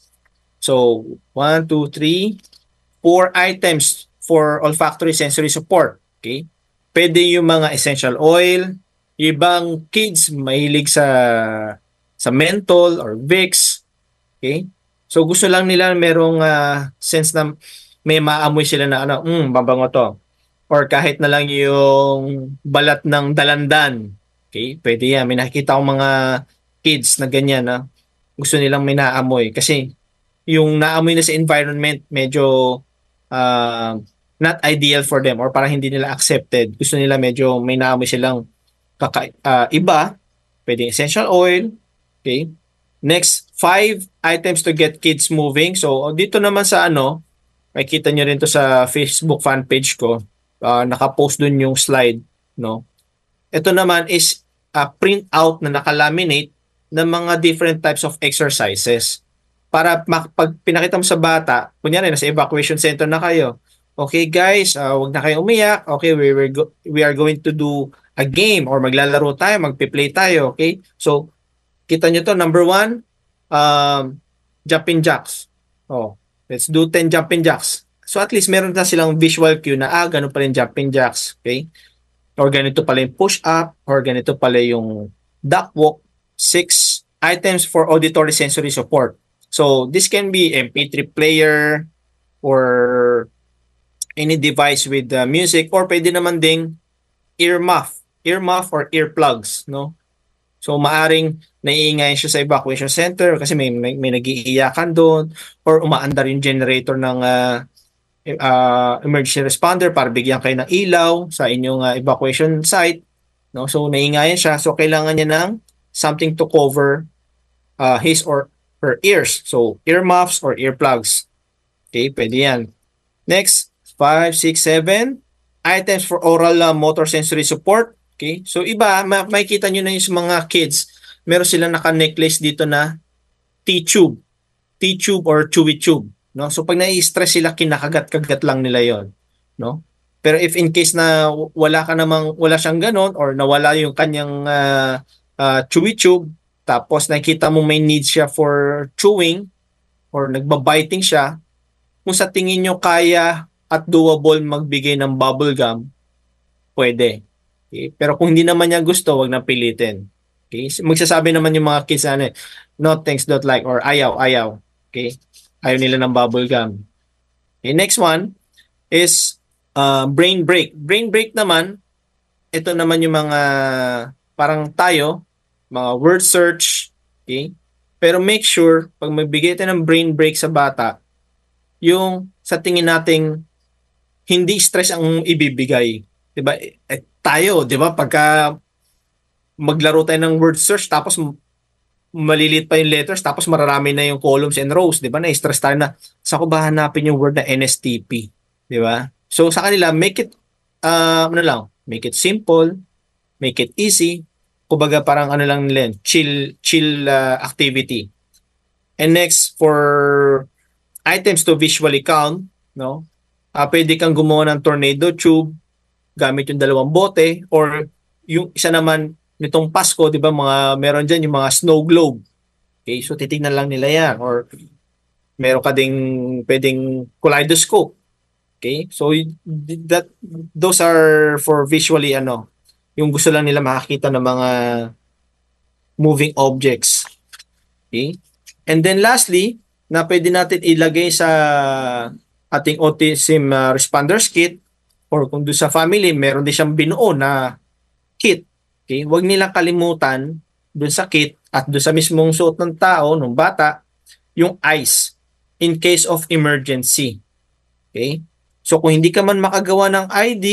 So, one, two, three, four items for olfactory sensory support. Okay? Pwede yung mga essential oil. Yung ibang kids mahilig sa sa menthol or Vicks. Okay? So, gusto lang nila merong uh, sense na may maamoy sila na ano, mm, mabango to. Or kahit na lang yung balat ng dalandan. Okay? Pwede yan. May nakikita akong mga kids na ganyan na gusto nilang may naamoy. Kasi yung naamoy na sa environment medyo uh, not ideal for them or parang hindi nila accepted. Gusto nila medyo may naamoy silang kaka- uh, iba. Pwedeng essential oil. Okay. Next, five items to get kids moving. So, dito naman sa ano, makikita nyo rin to sa Facebook fan page ko. Uh, nakapost dun yung slide. No? Ito naman is a print out na nakalaminate ng mga different types of exercises. Para pag pinakita mo sa bata, kunyari nasa evacuation center na kayo. Okay guys, uh, wag na kayo umiyak. Okay, we we go, we are going to do a game or maglalaro tayo, magpe-play tayo, okay? So, kita nyo to, number one, um, jumping jacks. Oh, let's do ten jumping jacks. So at least meron na silang visual cue na ah, ganun pala yung jumping jacks, okay? Or ganito pala yung push up, or ganito pala yung duck walk. Six items for auditory sensory support. So this can be M P three player or any device with uh, music, or pwede naman ding ear muff, ear muff or earplugs, no? So maaring naiingay siya sa evacuation center kasi may may, may nag-iiyakan doon, or umaandar yung generator ng uh, uh, emergency responder para bigyan kayo ng ilaw sa inyong uh, evacuation site, no? So naiingayan siya, so kailangan niya ng something to cover uh, his or her ears. So, earmuffs or earplugs. Okay, pwede yan. Next, five, six, seven. Items for oral uh, motor sensory support. Okay, so iba, ma- makikita nyo na yung mga kids, meron silang naka-necklace dito na T-tube. T-tube or chewy tube. No? So, pag nai-stress sila, kinakagat-kagat lang nila yon, no? Pero if in case na wala ka namang, wala siyang ganon, or nawala yung kanyang uh, uh, chewy tube, tapos nakita mo may need siya for chewing or nagbabiting siya, kung sa tingin nyo kaya at doable magbigay ng bubble gum, pwede. Okay? Pero kung hindi naman niya gusto, wag na pilitin. Okay? Magsasabi naman yung mga kids ano, eh, no thanks, don't like, or ayaw, ayaw. Okay? Ayaw nila ng bubble gum. Okay, next one is uh, brain break. Brain break naman, ito naman yung mga parang tayo, mga word search, okay? Pero make sure, pag magbigay tayo ng brain break sa bata, yung sa tingin nating hindi stress ang ibibigay. Diba? Eh, tayo, diba? Pagka maglaro tayo ng word search, tapos malilit pa yung letters, tapos mararami na yung columns and rows, diba? Na-stress tayo na, sa ko ba hanapin yung word na N S T P? Diba? So sa kanila, make it, uh, ano lang, make it simple, make it easy, kumbaga parang ano lang nila, chill, chill uh, activity. And next, for items to visually count, no? Uh, pwede kang gumawa ng tornado tube gamit yung dalawang bote, or yung isa naman nitong Pasko, di ba, mga meron dyan yung mga snow globe. Okay, so titignan lang nila yan. Or meron ka ding pwedeng kaleidoscope. Okay, so that those are for visually ano, yung gusto lang nila makakita ng mga moving objects. Okay, and then lastly, na pwede natin ilagay sa ating autism uh, responders kit, or kung doon sa family, meron din siyang binuo na kit. Okay? Huwag nilang kalimutan doon sa kit at doon sa mismong suot ng tao, ng bata, yung eyes in case of emergency. Okay? So kung hindi ka man makagawa ng I D,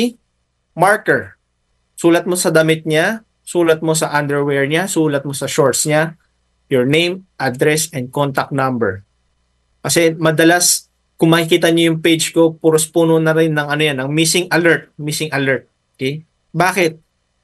marker. Sulat mo sa damit niya, sulat mo sa underwear niya, sulat mo sa shorts niya, your name, address, and contact number. Kasi madalas, kung makikita niyo yung page ko, puros puno na rin ng ano yan, ng missing alert, missing alert. Okay? Bakit?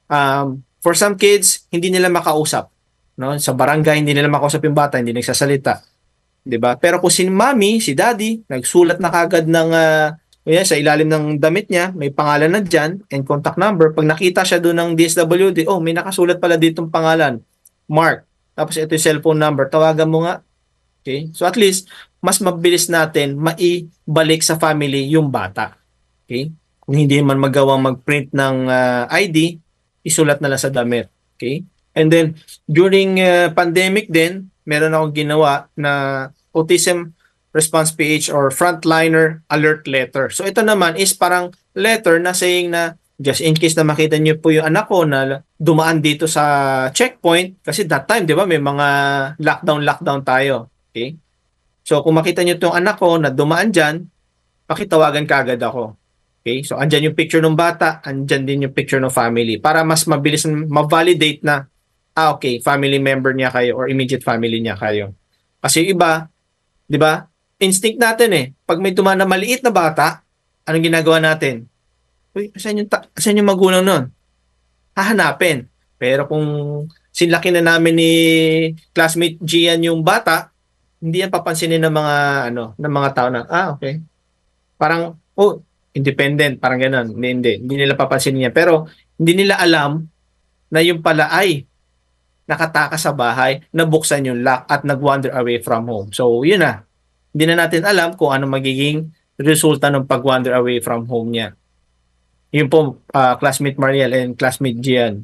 Um, for some kids, hindi nila makausap. No? Sa barangay, hindi nila makausap yung bata, hindi nagsasalita. 'Di ba? Pero kung si mommy, si daddy, nagsulat na kagad ng uh, yan, sa ilalim ng damit niya, may pangalan na dyan, and contact number. Pag nakita siya doon ng D S W D, oh, may nakasulat pala ditong pangalan, Mark. Tapos ito yung cellphone number, tawagan mo nga. Okay? So at least, mas mabilis natin maibalik sa family yung bata. Okay? Kung hindi man magawang mag-print ng uh, I D, isulat na lang sa damit. Okay? And then, during uh, pandemic din, meron akong ginawa na Autism Response P H or Frontliner Alert Letter. So ito naman is parang letter na saying na just in case na makita niyo po yung anak ko na dumaan dito sa checkpoint, kasi that time, di ba, may mga lockdown-lockdown tayo. Okay? So, kung makita nyo itong anak ko na dumaan dyan, pakitawagan ka agad ako. Okay? So, andyan yung picture ng bata, andyan din yung picture ng family para mas mabilis ma-validate na, ah, okay, family member niya kayo or immediate family niya kayo. Kasi iba, di ba, instinct natin eh. Pag may dumaan na maliit na bata, anong ginagawa natin? Uy, saan yung, ta- saan yung magulang nun? Hahanapin. Pero kung sinlaki na namin ni classmate Gian yung bata, hindi yan papansinin ng mga ano, ng mga tao na, ah, okay. Parang, oh, independent, parang gano'n. Hindi, hindi, hindi nila papansinin niya. Pero, hindi nila alam na yung pala ay nakatakas sa bahay, nabuksan yung lock at nag-wander away from home. So, yun na. Hindi na natin alam kung ano magiging resulta ng pag-wander away from home niya. Yun po, uh, classmate Mariel and classmate Gian.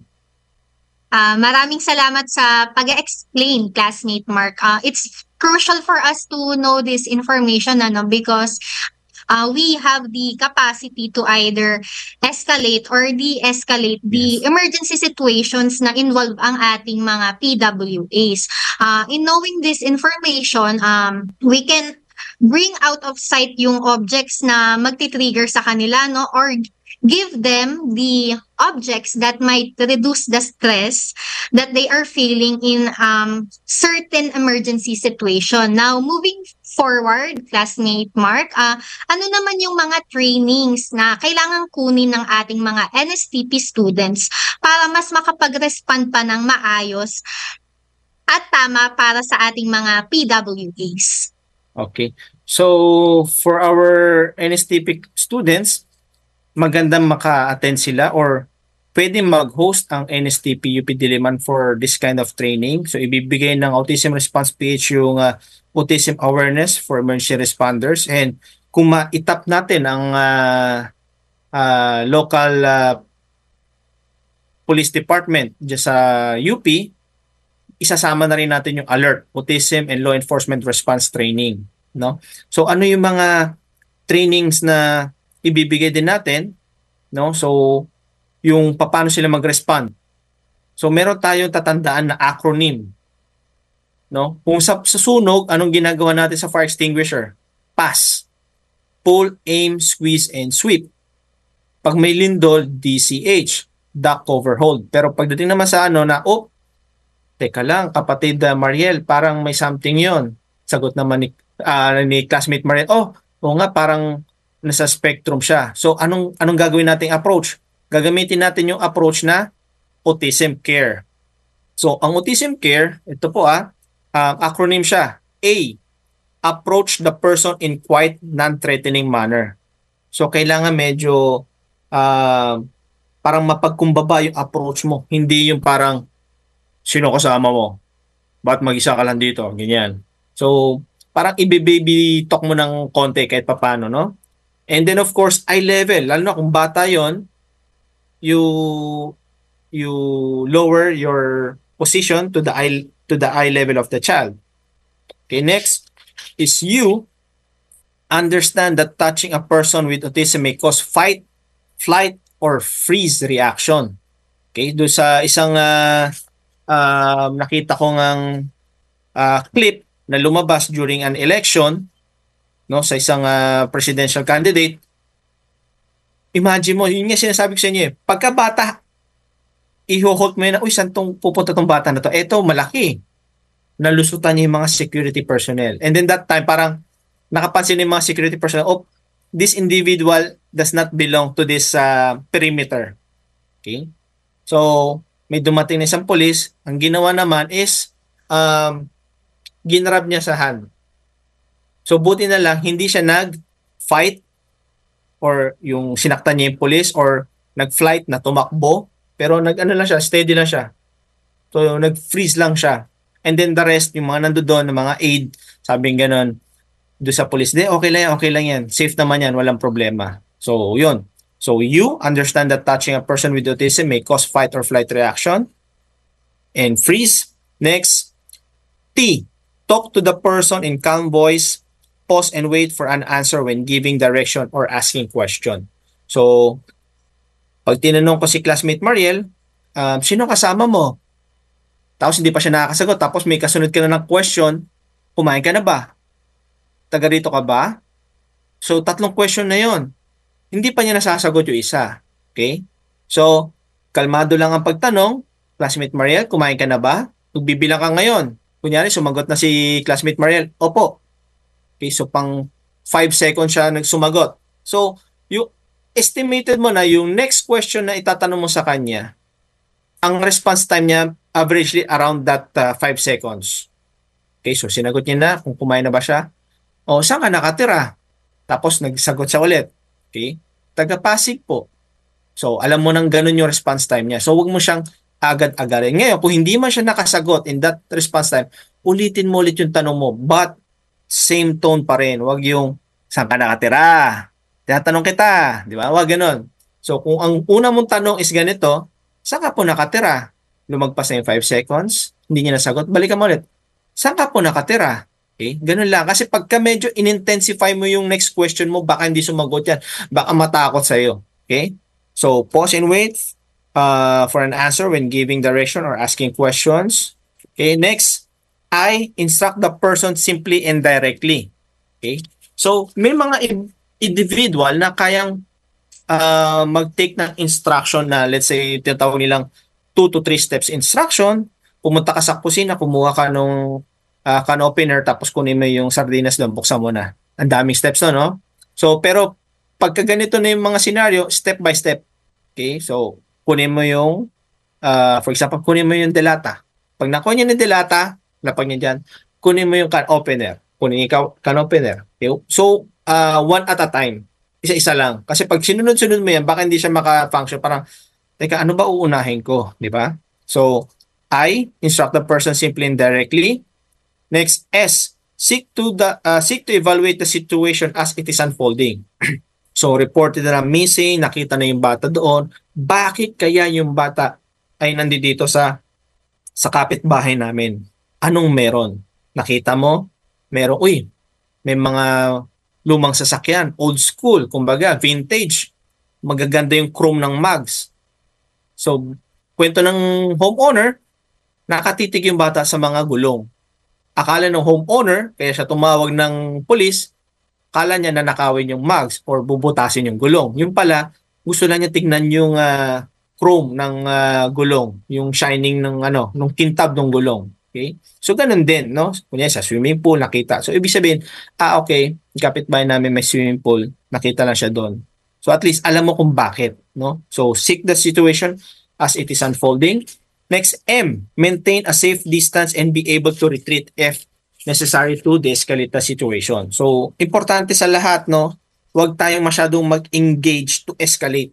Uh, maraming salamat sa pag-explain, classmate Mark. Uh, it's crucial for us to know this information ano, because uh, we have the capacity to either escalate or de-escalate the Yes. emergency situations na involve ang ating mga P W As. Uh, in knowing this information, um, we can bring out of sight yung objects na magti-trigger sa kanila, no, or give them the objects that might reduce the stress that they are feeling in um, certain emergency situation. Now, moving forward, classmate Mark, uh, ano naman yung mga trainings na kailangan kunin ng ating mga N S T P students para mas makapag-respond pa ng maayos at tama para sa ating mga P W As? Okay. So, for our N S T P students, magandang maka-attend sila or pwede mag-host ang N S T P U P Diliman for this kind of training. So, ibibigay ng Autism Response P H yung uh, Autism Awareness for Emergency Responders. And kung ma-itap natin ang uh, uh, local uh, police department dyan sa U P, isasama na rin natin yung alert, autism and law enforcement response training, no? So ano yung mga trainings na ibibigay din natin, no? So yung paano sila mag-respond. So meron tayong tatandaan na acronym, no? Kung sa, sa sunog, anong ginagawa natin sa fire extinguisher? PASS. Pull, aim, squeeze, and sweep. Pag may lindol, D C H. Duck, cover, hold. Pero pagdating naman sa ano na, oh, teka lang, kapatid uh, Mariel, parang may something yon. Sagot naman ni, uh, ni classmate Mariel, oh, oo nga, parang nasa spectrum siya. So, anong, anong gagawin nating approach? Gagamitin natin yung approach na autism care. So, ang autism care, ito po ah, um, acronym siya. A, approach the person in quiet, non-threatening manner. So, kailangan medyo uh, parang mapagkumbaba yung approach mo. Hindi yung parang, sino kasama mo? Ba't mag-isa ka lang dito? Ganyan. So, parang i-baby talk mo ng konti kahit papano, no? And then, of course, eye level. Lalo na kung bata yon, you, you lower your position to the eye, to the eye level of the child. Okay, next is you understand that touching a person with autism may cause fight, flight, or freeze reaction. Okay, doon sa isang uh, uh, nakita ko ngang uh, clip na lumabas during an election, no, sa isang uh, presidential candidate. Imagine mo, yun nga sinasabi ko sa inyo eh, pagka bata, i-hold mo yun na, uy, saan tong pupunta tong bata na to? Eto, malaki. Nalusutan niya yung mga security personnel. And then that time, parang nakapansin yung mga security personnel, oh, this individual does not belong to this uh, perimeter. Okay? So, may dumating na isang police, ang ginawa naman is, um, ginrab niya sa hand. So, buti na lang, hindi siya nag-fight or yung sinaktan niya yung police or nag-flight na tumakbo, pero nag-ano lang siya, steady lang siya. So, nag-freeze lang siya. And then the rest, yung mga nandoon, ng mga aid, sabing ganon, doon sa police, de, okay lang yan, okay lang yan. Safe naman yan, walang problema. So, yun. So, you understand that touching a person with autism may cause fight or flight reaction. And freeze. Next. T. Talk to the person in calm voice. Pause and wait for an answer when giving direction or asking question. So, pag tinanong ko si classmate Mariel, um, sino kasama mo? Tapos hindi pa siya nakakasagot. Tapos may kasunod ka na ng question, kumain ka na ba? Taga rito ka ba? So, tatlong question na yon. Hindi pa niya nasasagot yung isa. Okay? So, kalmado lang ang pagtanong. Classmate Mariel, kumain ka na ba? Magbibilang ka ngayon. Kunyari, sumagot na si classmate Mariel. Opo. Okay, so pang five seconds siya nagsumagot. So, yung estimated mo na yung next question na itatanong mo sa kanya, ang response time niya averagely around that five uh, seconds. Okay, so sinagot niya na kung kumain na ba siya. O, saan ka nakatira? Tapos nagsagot siya ulit. Okay? Taga-Pasig po. So, alam mo nang ganun yung response time niya. So, wag mo siyang agad-agarin. Ngayon, kung hindi man siya nakasagot in that response time, ulitin mo ulit yung tanong mo. But, same tone pa rin. Wag yung, saan ka nakatira? Tinatanong kita. Di ba? Wag ganun. So, kung ang una mong tanong is ganito, saan ka po nakatira? Lumagpas na yung five seconds, hindi niya nasagot, balikan mo ulit. Saan ka po nakatira? Okay? Ganun lang. Kasi pagka medyo in-intensify mo yung next question mo, baka hindi sumagot yan. Baka matakot sa'yo. Okay? So, pause and wait uh, for an answer when giving direction or asking questions. Okay? Next, I instruct the person simply and directly. Okay? So, may mga individual na kayang uh, mag-take ng instruction na, let's say, tinatawag nilang two to three steps instruction. Pumunta ka sa kusina, kumuha ka nung Uh, can opener, tapos kunin mo yung sardinas doon, buksan mo na. Ang daming steps no, no? So, pero pagka ganito na yung mga scenario, step by step. Okay? So, kunin mo yung, uh, for example, kunin mo yung delata. Pag nakuha niya ng delata, lapag niya dyan, kunin mo yung can opener. Kunin ikaw can opener. Okay? So, uh, one at a time. Isa-isa lang. Kasi pag sinunod-sunod mo yan, baka hindi siya maka-function. Parang, teka, ano ba uunahin ko? Di ba? So, I instruct the person simply and directly. Next, S, seek to the uh, seek to evaluate the situation as it is unfolding. So, reported na missing, nakita na yung bata doon. Bakit kaya yung bata ay nandito sa sa kapitbahay namin. Anong meron? Nakita mo? Meron, uy, may mga lumang sasakyan, old school, kumbaga, vintage. Magaganda yung chrome ng mugs. So, kwento ng homeowner, nakatitig yung bata sa mga gulong. Akala ng homeowner, kaya siya tumawag ng pulis, akala niya na nakawin yung mugs or bubutasin yung gulong. Yung pala, gusto lang niya tignan yung uh, chrome ng uh, gulong, yung shining ng ano, nung kintab ng gulong. Okay? So ganun din, no? Kunya sa swimming pool nakita. So ibig sabihin, ah okay, kapitbahay namin may swimming pool, nakita lang siya doon. So at least alam mo kung bakit, no? So seek the situation as it is unfolding. Next, M, maintain a safe distance and be able to retreat if necessary to de-escalate the situation. So importante sa lahat, no? Huwag tayong masyadong mag-engage to escalate.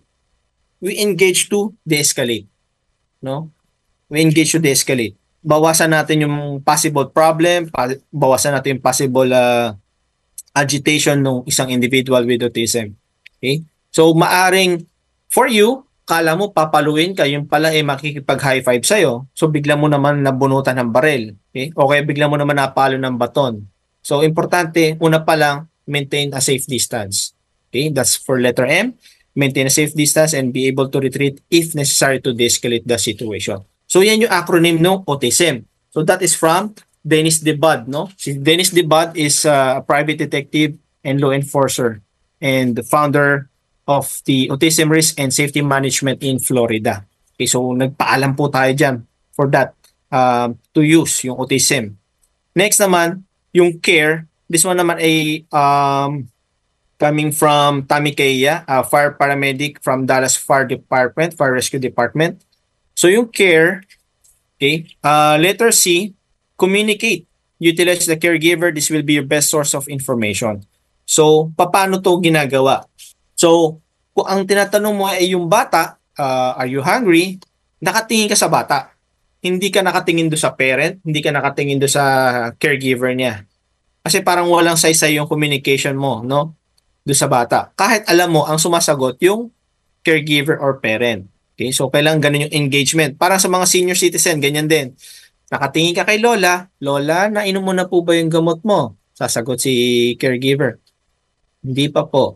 We engage to de-escalate. No? We engage to de-escalate. Bawasan natin yung possible problem, bawasan natin yung possible uh, agitation ng isang individual with autism. Okay? So, maaring for you, kala mo papaluin ka, yung pala eh makikipag-high five sa'yo. So, bigla mo naman nabunutan ng baril. Okay? O kaya bigla mo naman napalo ng baton. So, importante, una pa lang, maintain a safe distance. Okay? That's for letter M. Maintain a safe distance and be able to retreat if necessary to de-escalate the situation. So yan yung acronym ng autism. So that is from Dennis DeBud, no? Si Dennis DeBud is a private detective and law enforcer and the founder of the Autism Risk and Safety Management in Florida. Okay, so nagpaalam po tayo dyan for that um, to use yung autism. Next naman, yung care. This one naman ay um, coming from Tammy Kaya, a fire paramedic from Dallas Fire Department, Fire Rescue Department. So yung care, okay, uh, letter C, communicate. Utilize the caregiver. This will be your best source of information. So, paano to ginagawa? So, kung ang tinatanong mo ay yung bata, uh, are you hungry? Nakatingin ka sa bata. Hindi ka nakatingin do sa parent, hindi ka nakatingin do sa caregiver niya. Kasi parang walang saysay yung communication mo, no? Do sa bata. Kahit alam mo, ang sumasagot yung caregiver or parent. Okay? So, kailangan ganun yung engagement. Para sa mga senior citizen, ganyan din. Nakatingin ka kay Lola, Lola, nainom mo na po ba yung gamot mo? Sasagot si caregiver. Hindi pa po.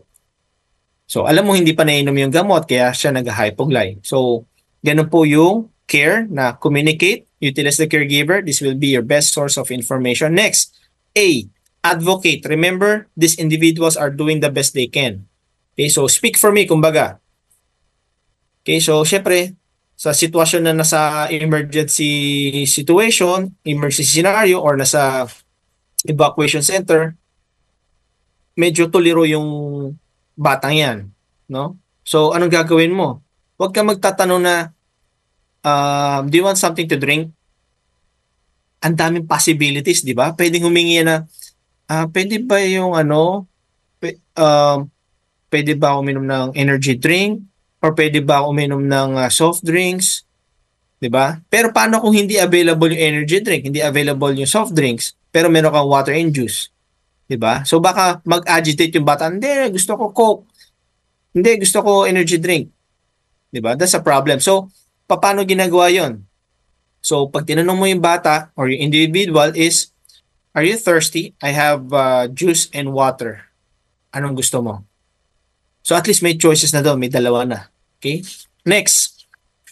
So, alam mo hindi pa nainom yung gamot, kaya siya nag-hypoglide. So, ganun po yung care na communicate, utilize the caregiver. This will be your best source of information. Next, A, advocate. Remember, these individuals are doing the best they can. Okay, so speak for me, kumbaga. Okay, so syempre, sa sitwasyon na nasa emergency situation, emergency scenario, or nasa evacuation center, medyo tuliro yung batang yan, no? So, anong gagawin mo? Huwag ka magtatanong na, uh, do you want something to drink? Ang daming possibilities, di ba? Pwedeng humingi na, ah, uh, pwede ba yung ano, p- uh, pwede ba uminom ng energy drink? Or pwede ba uminom ng uh, soft drinks? Di ba? Pero paano kung hindi available yung energy drink, hindi available yung soft drinks, pero meron kang water and juice? Diba? So baka mag-agitate yung bata, hindi, gusto ko Coke. Hindi, gusto ko energy drink. Diba? That's a problem. So, paano ginagawa yon? So, pag tinanong mo yung bata or yung individual is, are you thirsty? I have uh, juice and water. Anong gusto mo? So, at least may choices na doon. May dalawa na. Okay? Next.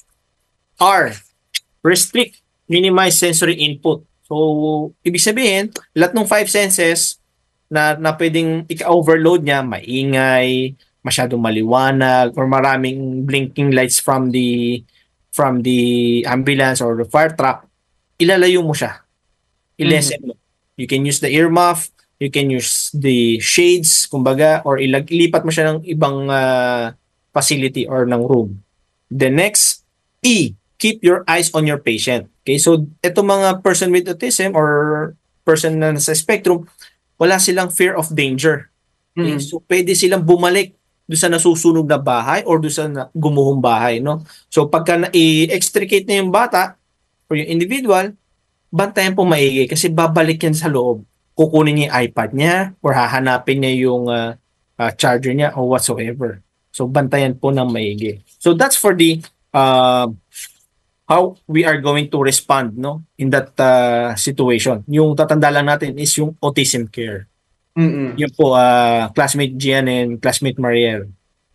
R. Restrict. Minimize sensory input. So, ibig sabihin, lahat ng five senses na, na pwedeng ika-overload niya, maingay, masyadong maliwanag, or maraming blinking lights from the from the ambulance or the fire truck, ilalayo mo siya. I-lessen mm-hmm. mo. You can use the earmuff, you can use the shades, kumbaga, or ilag- ilipat mo siya ng ibang uh, facility or ng room. The next, E, keep your eyes on your patient. Okay, so ito mga person with autism or person na sa spectrum, wala silang fear of danger. Okay? Mm. So, pwede silang bumalik doon sa nasusunog na bahay or doon sa na- gumuhong bahay. No? So, pagka na-extricate na yung bata or yung individual, bantayan po maigi kasi babalik yan sa loob. Kukunin niya yung iPad niya or hahanapin niya yung uh, uh, charger niya or whatsoever. So, bantayan po ng maigi. So, that's for the uh, how we are going to respond, no, in that uh, situation. Yung tatanda lang natin is yung autism care. Mm-mm. Yun po, uh, classmate Gian and classmate Mariel.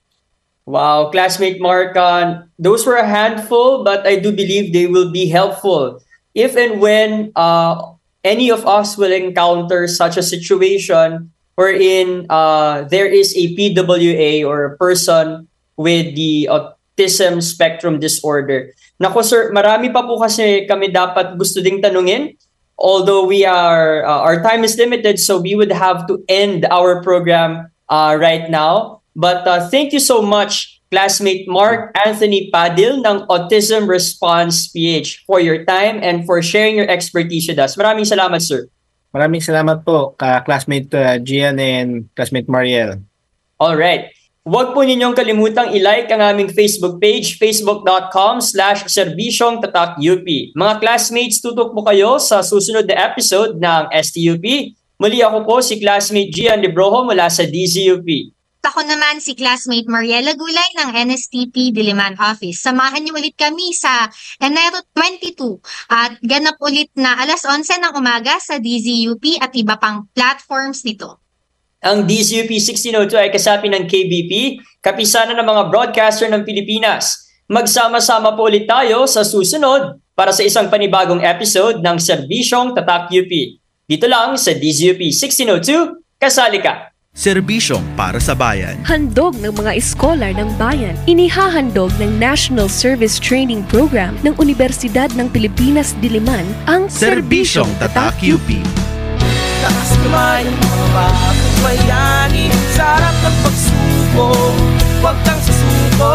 Wow, classmate Mark, uh, those were a handful, but I do believe they will be helpful if and when uh, any of us will encounter such a situation wherein uh, there is a P W A or a person with the autism spectrum disorder. Nako sir, marami pa po kasi kami dapat gusto ding tanungin. Although we are, uh, our time is limited, so we would have to end our program uh, right now. But uh, thank you so much, classmate Mark Anthony Padil ng Autism Response P H for your time and for sharing your expertise with us. Maraming salamat, sir. Maraming salamat po, ka classmate uh, Gian and classmate Mariel. All right. Huwag po ninyong kalimutang i-like ang aming Facebook page, facebook.com slash Serbisyong Tatak UP. Mga classmates, tutok po kayo sa susunod na episode ng S T U P. Muli ako po si classmate Gian Librojo mula sa D Z U P. Ako naman si classmate Mariela Gulay ng N S T P Diliman Office. Samahan niyo ulit kami sa Enero twenty-two at ganap ulit na alas onse ng umaga sa D Z U P at iba pang platforms nito. Ang D Z U P sixteen oh two ay kasapi ng K B P, kapisanan ng mga broadcaster ng Pilipinas. Magsama-sama po ulit tayo sa susunod para sa isang panibagong episode ng Serbisyong Tatak U P. Dito lang sa D Z U P sixteen oh two, kasali ka! Serbisyong para sa bayan. Handog ng mga eskolar ng bayan. Inihahandog ng National Service Training Program ng Universidad ng Pilipinas Diliman ang Serbisyong Tatak U P. Taas kamay ng mga bagong bayani sa harap ng pagsubok. Huwag kang susuko,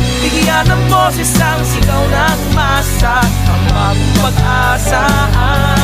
bigyan ng boses ang sigaw ng masa, ang bagong pag-asa.